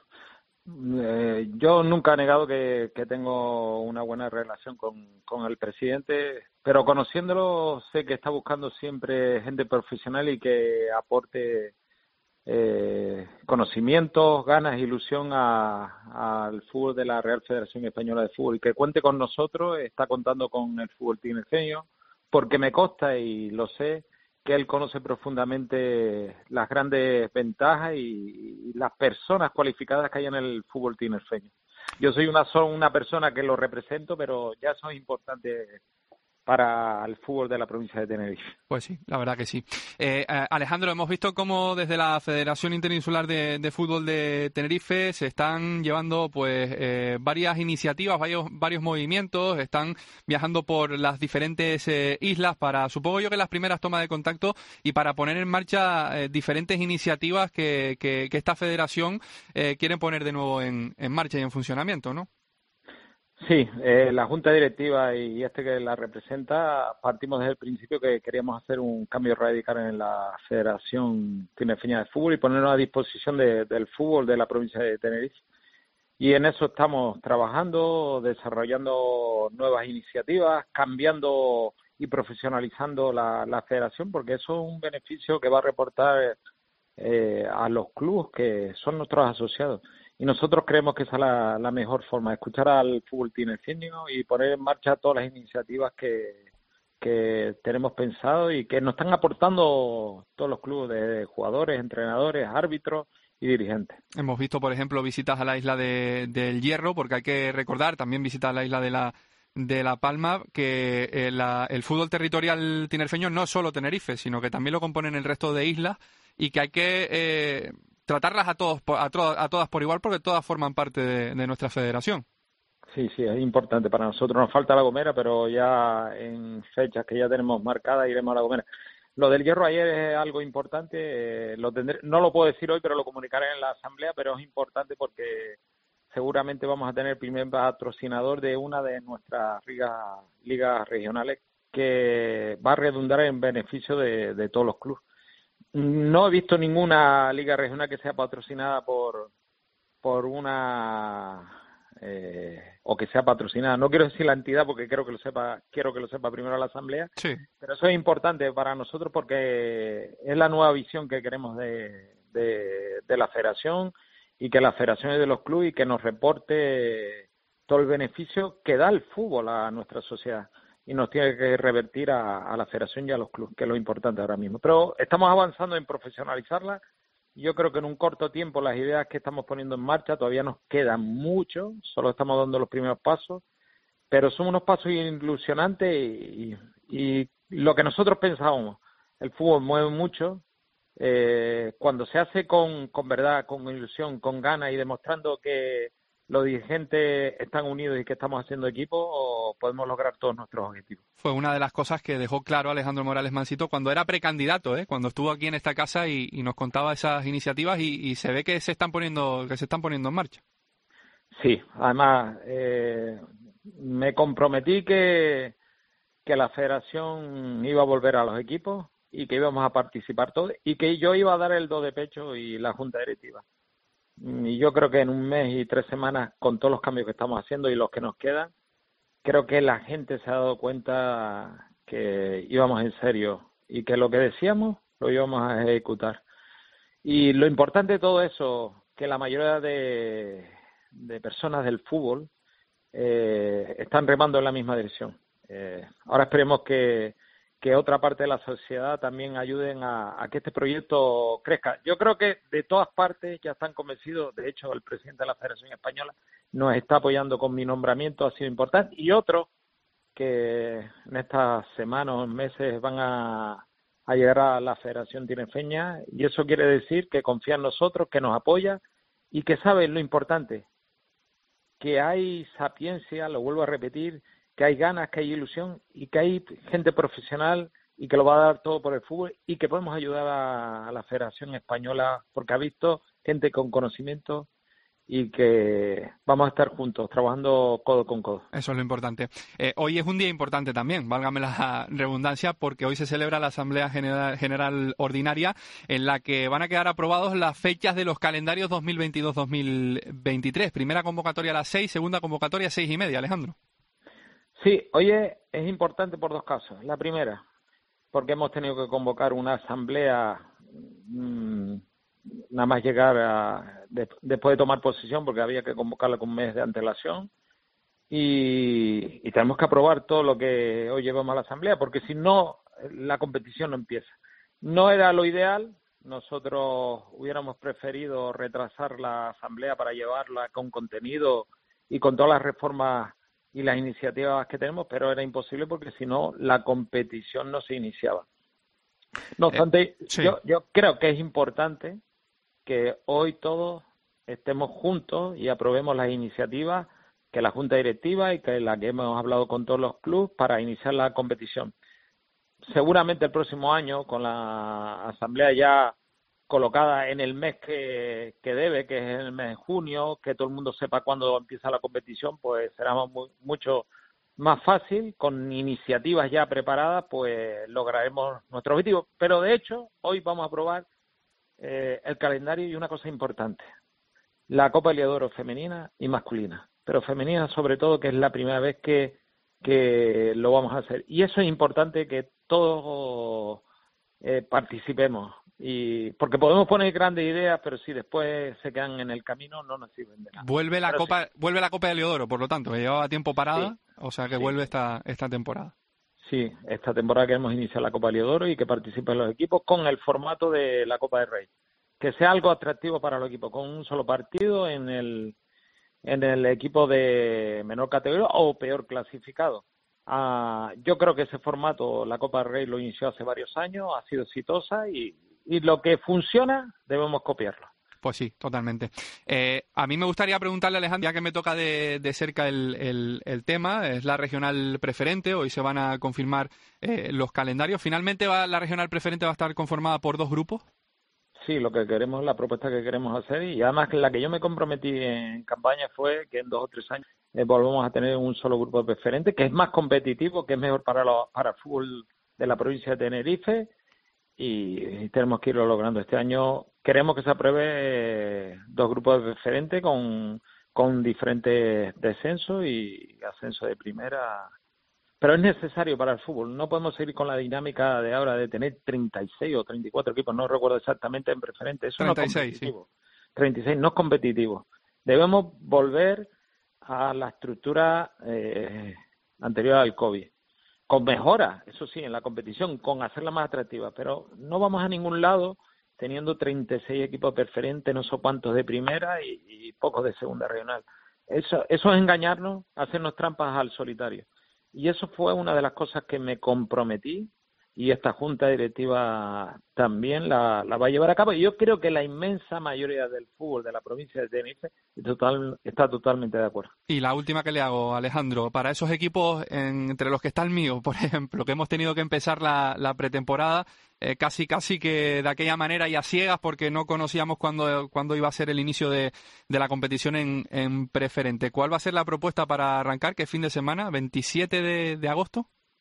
Yo nunca he negado que tengo una buena relación con el presidente, pero conociéndolo sé que está buscando siempre gente profesional y que aporte conocimientos, ganas, ilusión al fútbol de la Real Federación Española de Fútbol, y que cuente con nosotros. Está contando con el fútbol tinerfeño, porque me consta y lo sé él conoce profundamente las grandes ventajas y las personas cualificadas que hay en el fútbol tinerfeño. Yo soy una persona que lo represento, pero ya eso es importante para el fútbol de la provincia de Tenerife. Pues sí, la verdad que sí. Alejandro, hemos visto cómo desde la Federación Interinsular de Fútbol de Tenerife se están llevando pues varias iniciativas, varios movimientos, están viajando por las diferentes islas para, supongo yo que las primeras tomas de contacto y para poner en marcha diferentes iniciativas que esta federación quiere poner de nuevo en marcha y en funcionamiento, ¿no? Sí, la Junta Directiva y que la representa, partimos desde el principio que queríamos hacer un cambio radical en la Federación Tinerfeña de Fútbol y ponernos a disposición del fútbol de la provincia de Tenerife. Y en eso estamos trabajando, desarrollando nuevas iniciativas, cambiando y profesionalizando la federación, porque eso es un beneficio que va a reportar a los clubes que son nuestros asociados. Y nosotros creemos que esa es la mejor forma, escuchar al fútbol tinerfeño y poner en marcha todas las iniciativas que tenemos pensado y que nos están aportando todos los clubes de jugadores, entrenadores, árbitros y dirigentes. Hemos visto, por ejemplo, visitas a la isla del Hierro, porque hay que recordar, también visitas a la isla de La Palma, que el fútbol territorial tinerfeño no es solo Tenerife, sino que también lo componen el resto de islas y que hay que tratarlas a todas por igual porque todas forman parte de nuestra federación. Sí, es importante para nosotros. Nos falta La Gomera, pero ya en fechas que ya tenemos marcadas iremos a La Gomera. Lo del Hierro ayer es algo importante, no lo puedo decir hoy, pero lo comunicaré en la asamblea, pero es importante porque seguramente vamos a tener el primer patrocinador de una de nuestras ligas regionales que va a redundar en beneficio de todos los clubes. No he visto ninguna liga regional que sea patrocinada por una o que sea patrocinada. No quiero decir la entidad porque quiero que lo sepa primero la asamblea. Sí. Pero eso es importante para nosotros porque es la nueva visión que queremos de la federación y que la federación es de los clubes y que nos reporte todo el beneficio que da el fútbol a nuestra sociedad. Y nos tiene que revertir a la federación y a los clubes, que es lo importante ahora mismo. Pero estamos avanzando en profesionalizarla. Yo creo que en un corto tiempo las ideas que estamos poniendo en marcha todavía nos quedan mucho, solo estamos dando los primeros pasos, pero son unos pasos ilusionantes y lo que nosotros pensábamos, el fútbol mueve mucho, cuando se hace con verdad, con ilusión, con ganas y demostrando que los dirigentes están unidos y que estamos haciendo equipo, podemos lograr todos nuestros objetivos. Fue una de las cosas que dejó claro Alejandro Morales Mansito cuando era precandidato, cuando estuvo aquí en esta casa y nos contaba esas iniciativas y se ve que se están poniendo en marcha. Sí, además me comprometí que la federación iba a volver a los equipos y que íbamos a participar todos y que yo iba a dar el do de pecho y la junta directiva. Y yo creo que en un mes y 3 semanas, con todos los cambios que estamos haciendo y los que nos quedan, creo que la gente se ha dado cuenta que íbamos en serio y que lo que decíamos lo íbamos a ejecutar. Y lo importante de todo eso, que la mayoría de personas del fútbol están remando en la misma dirección. Ahora esperemos que otra parte de la sociedad también ayuden a que este proyecto crezca. Yo creo que de todas partes ya están convencidos. De hecho, el presidente de la Federación Española nos está apoyando con mi nombramiento, ha sido importante. Y otros que en estas semanas o meses van a llegar a la Federación Tinerfeña. Y eso quiere decir que confía en nosotros, que nos apoya y que sabe lo importante, que hay sapiencia, lo vuelvo a repetir, que hay ganas, que hay ilusión y que hay gente profesional y que lo va a dar todo por el fútbol y que podemos ayudar a la Federación Española porque ha visto gente con conocimiento y que vamos a estar juntos, trabajando codo con codo. Eso es lo importante. Hoy es un día importante también, válgame la redundancia, porque hoy se celebra la Asamblea General Ordinaria en la que van a quedar aprobados las fechas de los calendarios 2022-2023. Primera convocatoria a las 6, segunda convocatoria a 6:30, Alejandro. Sí, hoy es importante por 2 casos. La primera, porque hemos tenido que convocar una asamblea nada más llegar después de tomar posesión, porque había que convocarla con un mes de antelación. Y tenemos que aprobar todo lo que hoy llevamos a la asamblea, porque si no, la competición no empieza. No era lo ideal. Nosotros hubiéramos preferido retrasar la asamblea para llevarla con contenido y con todas las reformas y las iniciativas que tenemos, pero era imposible porque si no la competición no se iniciaba. No obstante, sí. yo creo que es importante que hoy todos estemos juntos y aprobemos las iniciativas que la Junta Directiva y que la que hemos hablado con todos los clubes para iniciar la competición. Seguramente el próximo año, con la asamblea ya colocada en el mes que debe, que es el mes de junio, que todo el mundo sepa cuándo empieza la competición, pues será mucho más fácil. Con iniciativas ya preparadas, pues lograremos nuestro objetivo. Pero de hecho, hoy vamos a aprobar el calendario y una cosa importante, la Copa Heliodoro femenina y masculina, pero femenina sobre todo, que es la primera vez que lo vamos a hacer. Y eso es importante, que todos participemos, y porque podemos poner grandes ideas, pero si después se quedan en el camino no nos sirven de nada. Vuelve la pero Copa de Heliodoro, por lo tanto, que llevaba tiempo parada, sí, o sea que vuelve esta temporada. Sí, esta temporada queremos iniciar la Copa Heliodoro y que participen los equipos con el formato de la Copa del Rey, que sea algo atractivo para los equipos, con un solo partido en el equipo de menor categoría o peor clasificado. Yo creo que ese formato, la Copa del Rey, lo inició hace varios años, ha sido exitosa y lo que funciona debemos copiarlo. Pues sí, totalmente. A mí me gustaría preguntarle a Alejandro, ya que me toca de cerca el tema, es la regional preferente, hoy se van a confirmar los calendarios. ¿Finalmente la regional preferente va a estar conformada por 2 grupos? Sí, lo que queremos, la propuesta que queremos hacer, y además la que yo me comprometí en campaña fue que en 2 o 3 años volvemos a tener un solo grupo preferente, que es más competitivo, que es mejor para el fútbol de la provincia de Tenerife, y tenemos que irlo logrando este año. Queremos que se apruebe 2 grupos preferentes con diferentes descensos y ascenso de primera. Pero es necesario para el fútbol. No podemos seguir con la dinámica de ahora de tener 36 o 34 equipos, no recuerdo exactamente, en preferente. Eso 36, no es competitivo. Sí. 36 no es competitivo. Debemos volver a la estructura anterior al COVID, con mejoras, eso sí, en la competición, con hacerla más atractiva, pero no vamos a ningún lado teniendo 36 equipos preferentes, no sé cuántos de primera y pocos de segunda regional. Eso es engañarnos, hacernos trampas al solitario. Y eso fue una de las cosas que me comprometí, y esta Junta Directiva también la va a llevar a cabo. Y yo creo que la inmensa mayoría del fútbol de la provincia de Tenerife está totalmente de acuerdo. Y la última que le hago, Alejandro, para esos equipos, entre los que está el mío, por ejemplo, que hemos tenido que empezar la pretemporada casi que de aquella manera y a ciegas, porque no conocíamos cuándo iba a ser el inicio de la competición en preferente. ¿Cuál va a ser la propuesta para arrancar? ¿Qué fin de semana? ¿27 de agosto?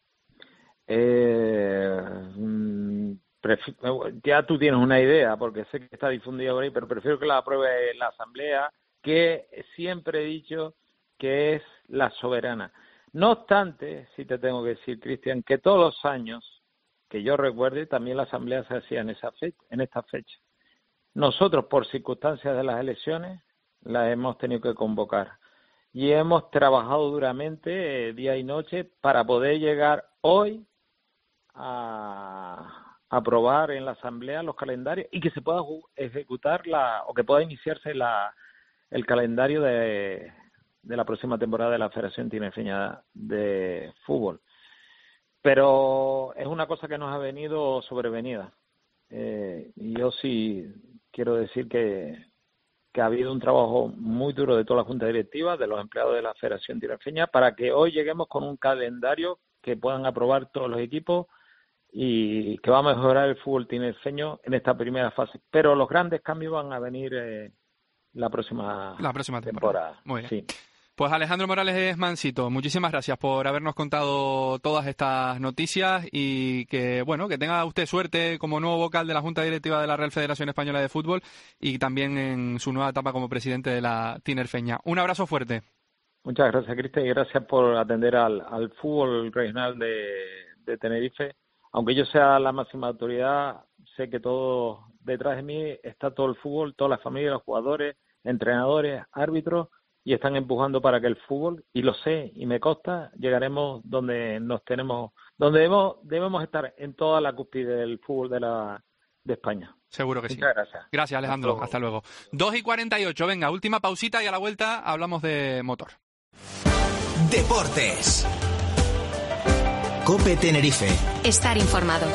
Ya tú tienes una idea, porque sé que está difundida por ahí, pero prefiero que la apruebe la Asamblea, que siempre he dicho que es la soberana. No obstante, sí te tengo que decir, Cristian, que todos los años que yo recuerde, también la Asamblea se hacía en esta fecha. Nosotros, por circunstancias de las elecciones, las hemos tenido que convocar y hemos trabajado duramente día y noche para poder llegar hoy a aprobar en la Asamblea los calendarios y que se pueda ejecutar o que pueda iniciarse el calendario de la próxima temporada de la Federación Tinerfeña de Fútbol. Pero es una cosa que nos ha venido sobrevenida. Y yo sí quiero decir que ha habido un trabajo muy duro de toda la Junta Directiva, de los empleados de la Federación Tinerfeña, para que hoy lleguemos con un calendario que puedan aprobar todos los equipos y que va a mejorar el fútbol tinerfeño en esta primera fase. Pero los grandes cambios van a venir la próxima temporada. Muy bien. Sí. Pues Alejandro Morales Mansito, muchísimas gracias por habernos contado todas estas noticias y que tenga usted suerte como nuevo vocal de la Junta Directiva de la Real Federación Española de Fútbol y también en su nueva etapa como presidente de la Tinerfeña. Un abrazo fuerte. Muchas gracias, Cristian, y gracias por atender al fútbol regional de Tenerife. Aunque yo sea la máxima autoridad, sé que todo detrás de mí está todo el fútbol, toda la familia, los jugadores, entrenadores, árbitros y están empujando para que el fútbol, y lo sé y me consta, llegaremos donde debemos estar, en toda la cúspide del fútbol de España. Seguro que sí. Muchas gracias. Gracias, Alejandro. Hasta luego. 2:48. Venga, última pausita y a la vuelta hablamos de motor. Deportes. COPE Tenerife. Estar informado.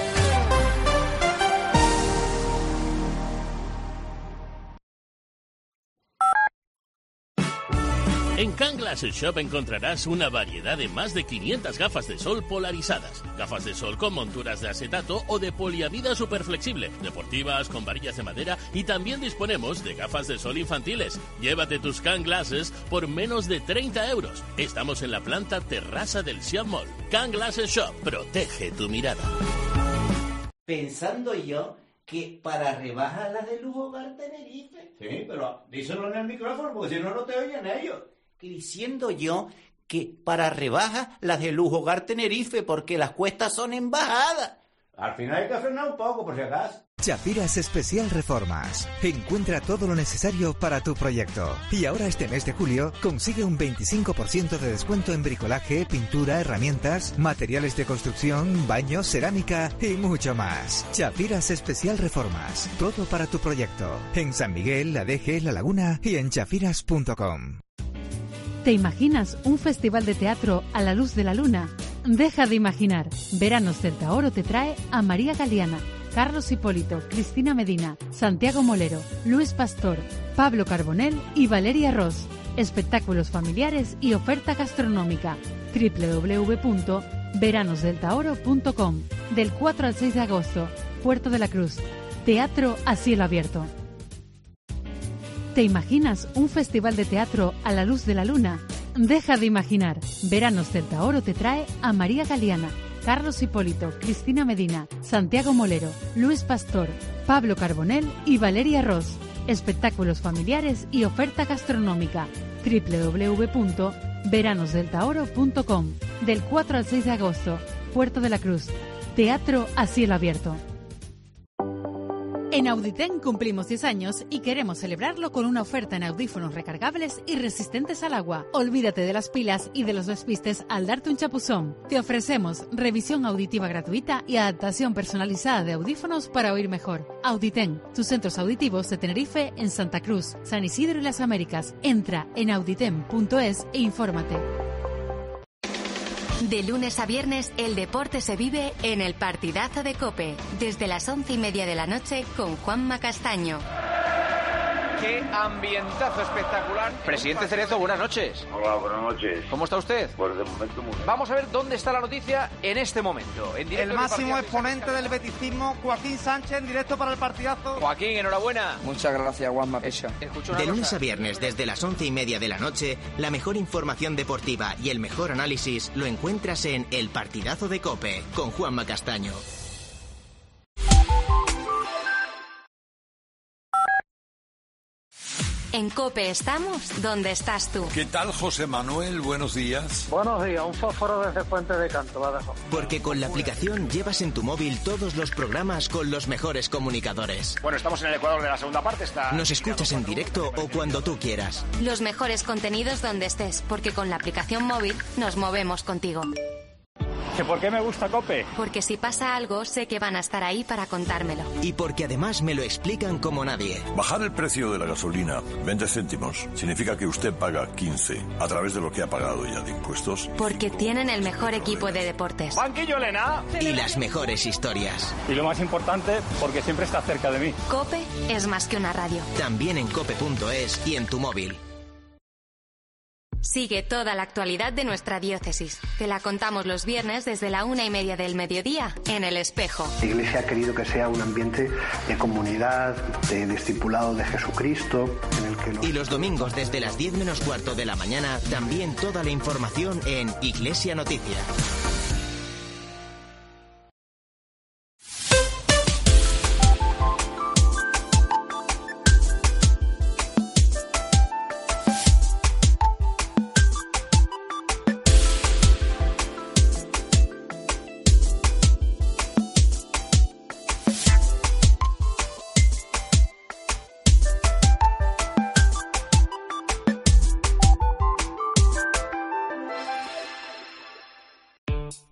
En Can Glasses Shop encontrarás una variedad de más de 500 gafas de sol polarizadas. Gafas de sol con monturas de acetato o de poliamida superflexible, deportivas, con varillas de madera, y también disponemos de gafas de sol infantiles. Llévate tus Can Glasses por menos de 30 euros. Estamos en la planta terraza del Siam Mall. Can Glasses Shop, protege tu mirada. Pensando yo que para rebajas las de Lujo Hogar Tenerife. Sí, pero díselo en el micrófono porque si no, no te oyen ellos. Diciendo yo que para rebajas las de Lujo Hogar Tenerife porque las cuestas son en bajada. Al final hay que frenar un poco, por si acaso. Chapiras Especial Reformas. Encuentra todo lo necesario para tu proyecto. Y ahora este mes de julio consigue un 25% de descuento en bricolaje, pintura, herramientas, materiales de construcción, baños, cerámica y mucho más. Chapiras Especial Reformas. Todo para tu proyecto. En San Miguel, La Deje, La Laguna y en chapiras.com. ¿Te imaginas un festival de teatro a la luz de la luna? Deja de imaginar. Veranos del Tahoro te trae a María Galeana, Carlos Hipólito, Cristina Medina, Santiago Molero, Luis Pastor, Pablo Carbonell y Valeria Ross. Espectáculos familiares y oferta gastronómica. www.veranosdeltahoro.com. Del 4 al 6 de agosto, Puerto de la Cruz. Teatro a cielo abierto. ¿Te imaginas un festival de teatro a la luz de la luna? Deja de imaginar. Veranos del Tahoro te trae a María Galeana, Carlos Hipólito, Cristina Medina, Santiago Molero, Luis Pastor, Pablo Carbonell y Valeria Ross. Espectáculos familiares y oferta gastronómica. www.veranosdeltahoro.com. Del 4 al 6 de agosto, Puerto de la Cruz. Teatro a cielo abierto. En Auditen cumplimos 10 años y queremos celebrarlo con una oferta en audífonos recargables y resistentes al agua. Olvídate de las pilas y de los despistes al darte un chapuzón. Te ofrecemos revisión auditiva gratuita y adaptación personalizada de audífonos para oír mejor. Auditen, tus centros auditivos de Tenerife en Santa Cruz, San Isidro y las Américas. Entra en auditen.es e infórmate. De lunes a viernes, el deporte se vive en el partidazo de COPE, desde las 11:30 de la noche con Juanma Castaño. ¡Qué ambientazo espectacular! Presidente Cerezo, buenas noches. Hola, buenas noches. ¿Cómo está usted? Pues de momento muy bien. Vamos a ver dónde está la noticia en este momento. En el máximo exponente del beticismo, Joaquín Sánchez, en directo para el partidazo. Joaquín, enhorabuena. Muchas gracias, Juanma. De lunes a viernes, desde las 11:30 de la noche, la mejor información deportiva y el mejor análisis lo encuentras en El Partidazo de COPE, con Juanma Castaño. En COPE estamos donde estás tú. ¿Qué tal, José Manuel? Buenos días. Buenos días, un fósforo desde Fuente de Canto, va dejo. Porque con la aplicación llevas en tu móvil todos los programas con los mejores comunicadores. Bueno, estamos en el Ecuador de la segunda parte. Nos escuchas en directo o cuando tú quieras. Los mejores contenidos donde estés, porque con la aplicación móvil nos movemos contigo. ¿Que por qué me gusta COPE? Porque si pasa algo, sé que van a estar ahí para contármelo. Y porque además me lo explican como nadie. Bajar el precio de la gasolina 20 céntimos significa que usted paga 15 a través de lo que ha pagado ya de impuestos. Porque tienen el mejor equipo de deportes. ¡Banquillo Elena! Y las mejores historias. Y lo más importante, porque siempre está cerca de mí. COPE es más que una radio. También en cope.es y en tu móvil. Sigue toda la actualidad de nuestra diócesis. Te la contamos los viernes desde la 1:30 del mediodía en El Espejo. La Iglesia ha querido que sea un ambiente de comunidad, de discipulado de Jesucristo, en el que Y los domingos desde las 10 menos cuarto de la mañana, también toda la información en Iglesia Noticia.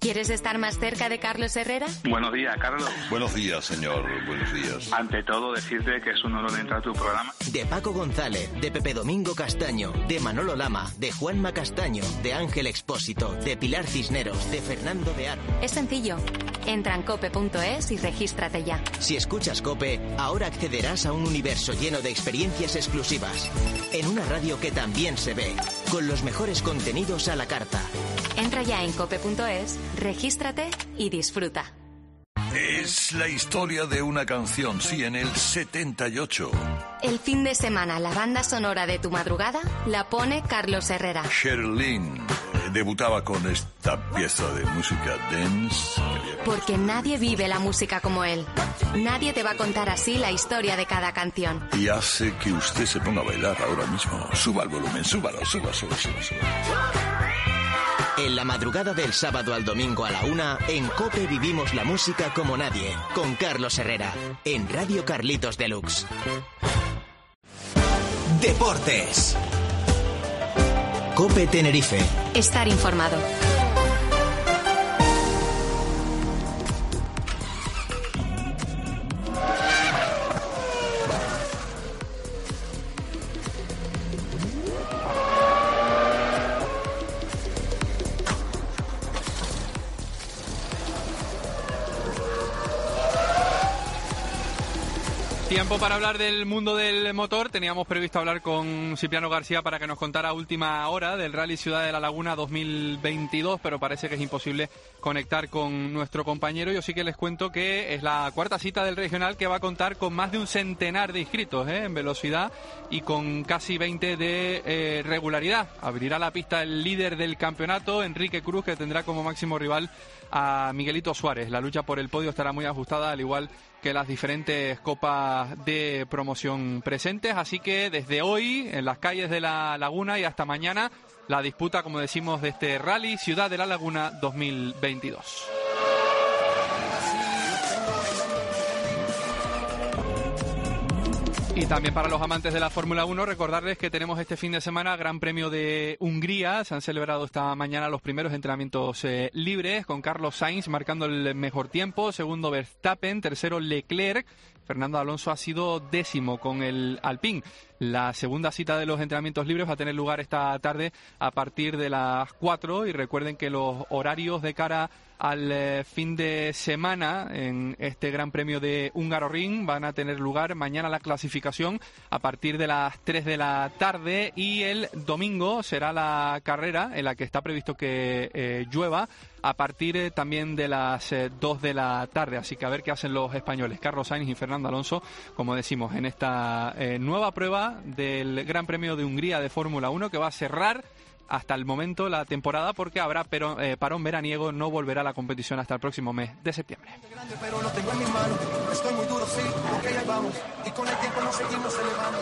¿Quieres estar más cerca de Carlos Herrera? Buenos días, Carlos. Buenos días, señor. Buenos días. Ante todo, decirte que es un honor entrar a tu programa. De Paco González, de Pepe Domingo Castaño, de Manolo Lama, de Juanma Castaño, de Ángel Expósito, de Pilar Cisneros, de Fernando de Aro. Es sencillo. Entra en cope.es y regístrate ya. Si escuchas COPE, ahora accederás a un universo lleno de experiencias exclusivas. En una radio que también se ve, con los mejores contenidos a la carta. Entra ya en cope.es, regístrate y disfruta. Es la historia de una canción, sí, en el 78. El fin de semana, la banda sonora de tu madrugada la pone Carlos Herrera. Sherlyn debutaba con esta pieza de música dance. Porque nadie vive la música como él. Nadie te va a contar así la historia de cada canción. Y hace que usted se ponga a bailar ahora mismo. Suba el volumen, súbalo, suba. En la madrugada del sábado al domingo a la 1, en COPE vivimos la música como nadie, con Carlos Herrera, en Radio Carlitos Deluxe. Deportes. COPE Tenerife. Estar informado. Tiempo para hablar del mundo del motor. Teníamos previsto hablar con Cipriano García para que nos contara a última hora del Rally Ciudad de la Laguna 2022, pero parece que es imposible conectar con nuestro compañero. Yo sí que les cuento que es la cuarta cita del regional, que va a contar con más de un centenar de inscritos en velocidad y con casi 20 de regularidad. Abrirá la pista el líder del campeonato, Enrique Cruz, que tendrá como máximo rival a Miguelito Suárez. La lucha por el podio estará muy ajustada, al igual que las diferentes copas de promoción presentes, así que desde hoy en las calles de la Laguna y hasta mañana la disputa, como decimos, de este Rally Ciudad de la Laguna 2022. Y también para los amantes de la Fórmula 1, recordarles que tenemos este fin de semana Gran Premio de Hungría. Se han celebrado esta mañana los primeros entrenamientos libres, con Carlos Sainz marcando el mejor tiempo, segundo Verstappen, tercero Leclerc. Fernando Alonso ha sido 10º con el Alpine. La segunda cita de los entrenamientos libres va a tener lugar esta tarde a partir de las 4, y recuerden que los horarios de cara al fin de semana en este Gran Premio de Hungaroring van a tener lugar mañana la clasificación a partir de las 3 de la tarde, y el domingo será la carrera en la que está previsto que llueva a partir también de las 2 de la tarde. Así que a ver qué hacen los españoles Carlos Sainz y Fernando Alonso, como decimos, en esta nueva prueba del Gran Premio de Hungría de Fórmula 1, que va a cerrar hasta el momento la temporada, porque habrá parón veraniego. No volverá a la competición hasta el próximo mes de septiembre. Pero lo tengo en mis manos, estoy muy duro, sí, ok, ahí vamos, y con el tiempo nos seguimos elevando.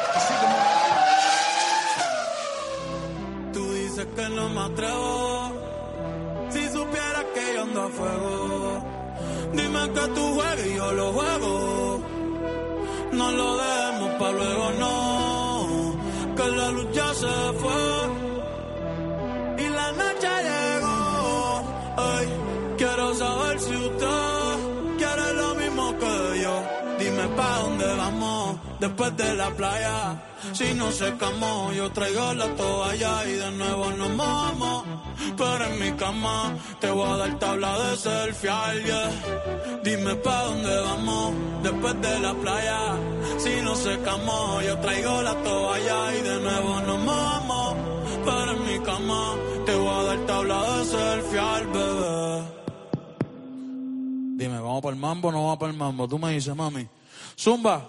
Tú dices que no me atrevo, si supieras que yo ando a fuego, dime que tú juegas y yo lo juego, no lo dejemos pa' luego, no, que la luz ya se fue y la noche llegó. Ay, quiero saber si usted quiere lo mismo que yo. Dime pa' dónde vamos después de la playa. Si no secamos, yo traigo la toalla y de nuevo nos mojamos. Pero en mi cama te voy a dar tabla de selfie, yeah. Dime pa' dónde vamos después de la playa. Si no secamos, yo traigo la toalla y de nuevo nos mojamos. Pero en mi cama te voy a dar tabla de selfie, bebé. Dime, ¿vamos para el mambo o no vamos para el mambo? Tú me dices, mami. Zumba.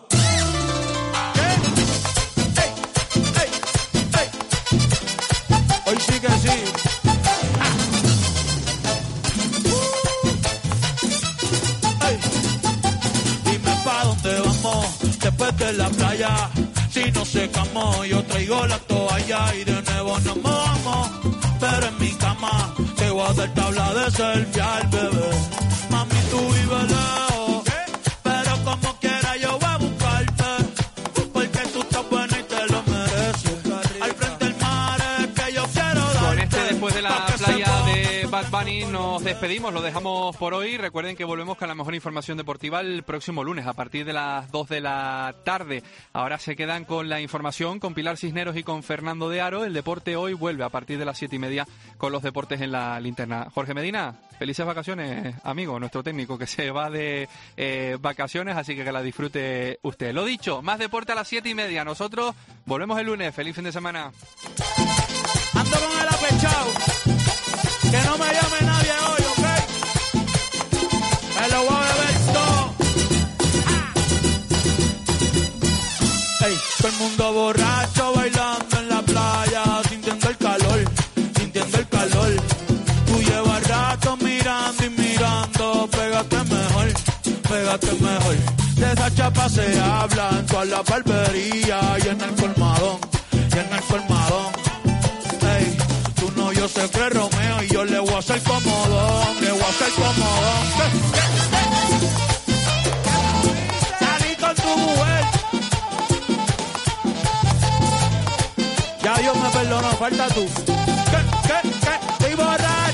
Hoy sí que sí. Dime pa' dónde vamos después de la playa. Si no secamos, yo traigo la toalla y de nuevo nos mojamos. Pero en mi cama te voy a dar tabla de selfie, bebé. Mami, tú vives lejos, pero como quiera yo voy a buscarte, porque tú estás buena y te lo mereces. Al frente del mar es que yo quiero darte. Con este después de la playa de Bad Bad Bunny nos despedimos, lo dejamos por hoy. Recuerden que volvemos con la mejor información deportiva el próximo lunes a partir de las 2 de la tarde. Ahora se quedan con la información con Pilar Cisneros y con Fernando de Aro. El deporte hoy vuelve a partir de las 7:30 con los deportes en la linterna. Jorge Medina, felices vacaciones, amigo, nuestro técnico que se va de vacaciones, así que la disfrute usted. Lo dicho, más deporte a las 7:30. Nosotros volvemos el lunes. Feliz fin de semana. Ando con el apechao, que no me llame nadie hoy, ¿ok? Me lo voy a beber todo. Ey, todo el mundo borracho bailando en la playa, sintiendo el calor, sintiendo el calor. Tú llevas rato mirando y mirando, pégate mejor, pégate mejor. De esa chapa se habla en toda la barbería y en el colmadón, y en el colmadón. Ey, tú no, yo sé que Romeo y yo le voy a hacer comodón, le voy a hacer comodón. Salí con tu mujer. Ya Dios me perdonó, falta tú. ¿Qué? Estoy borracho.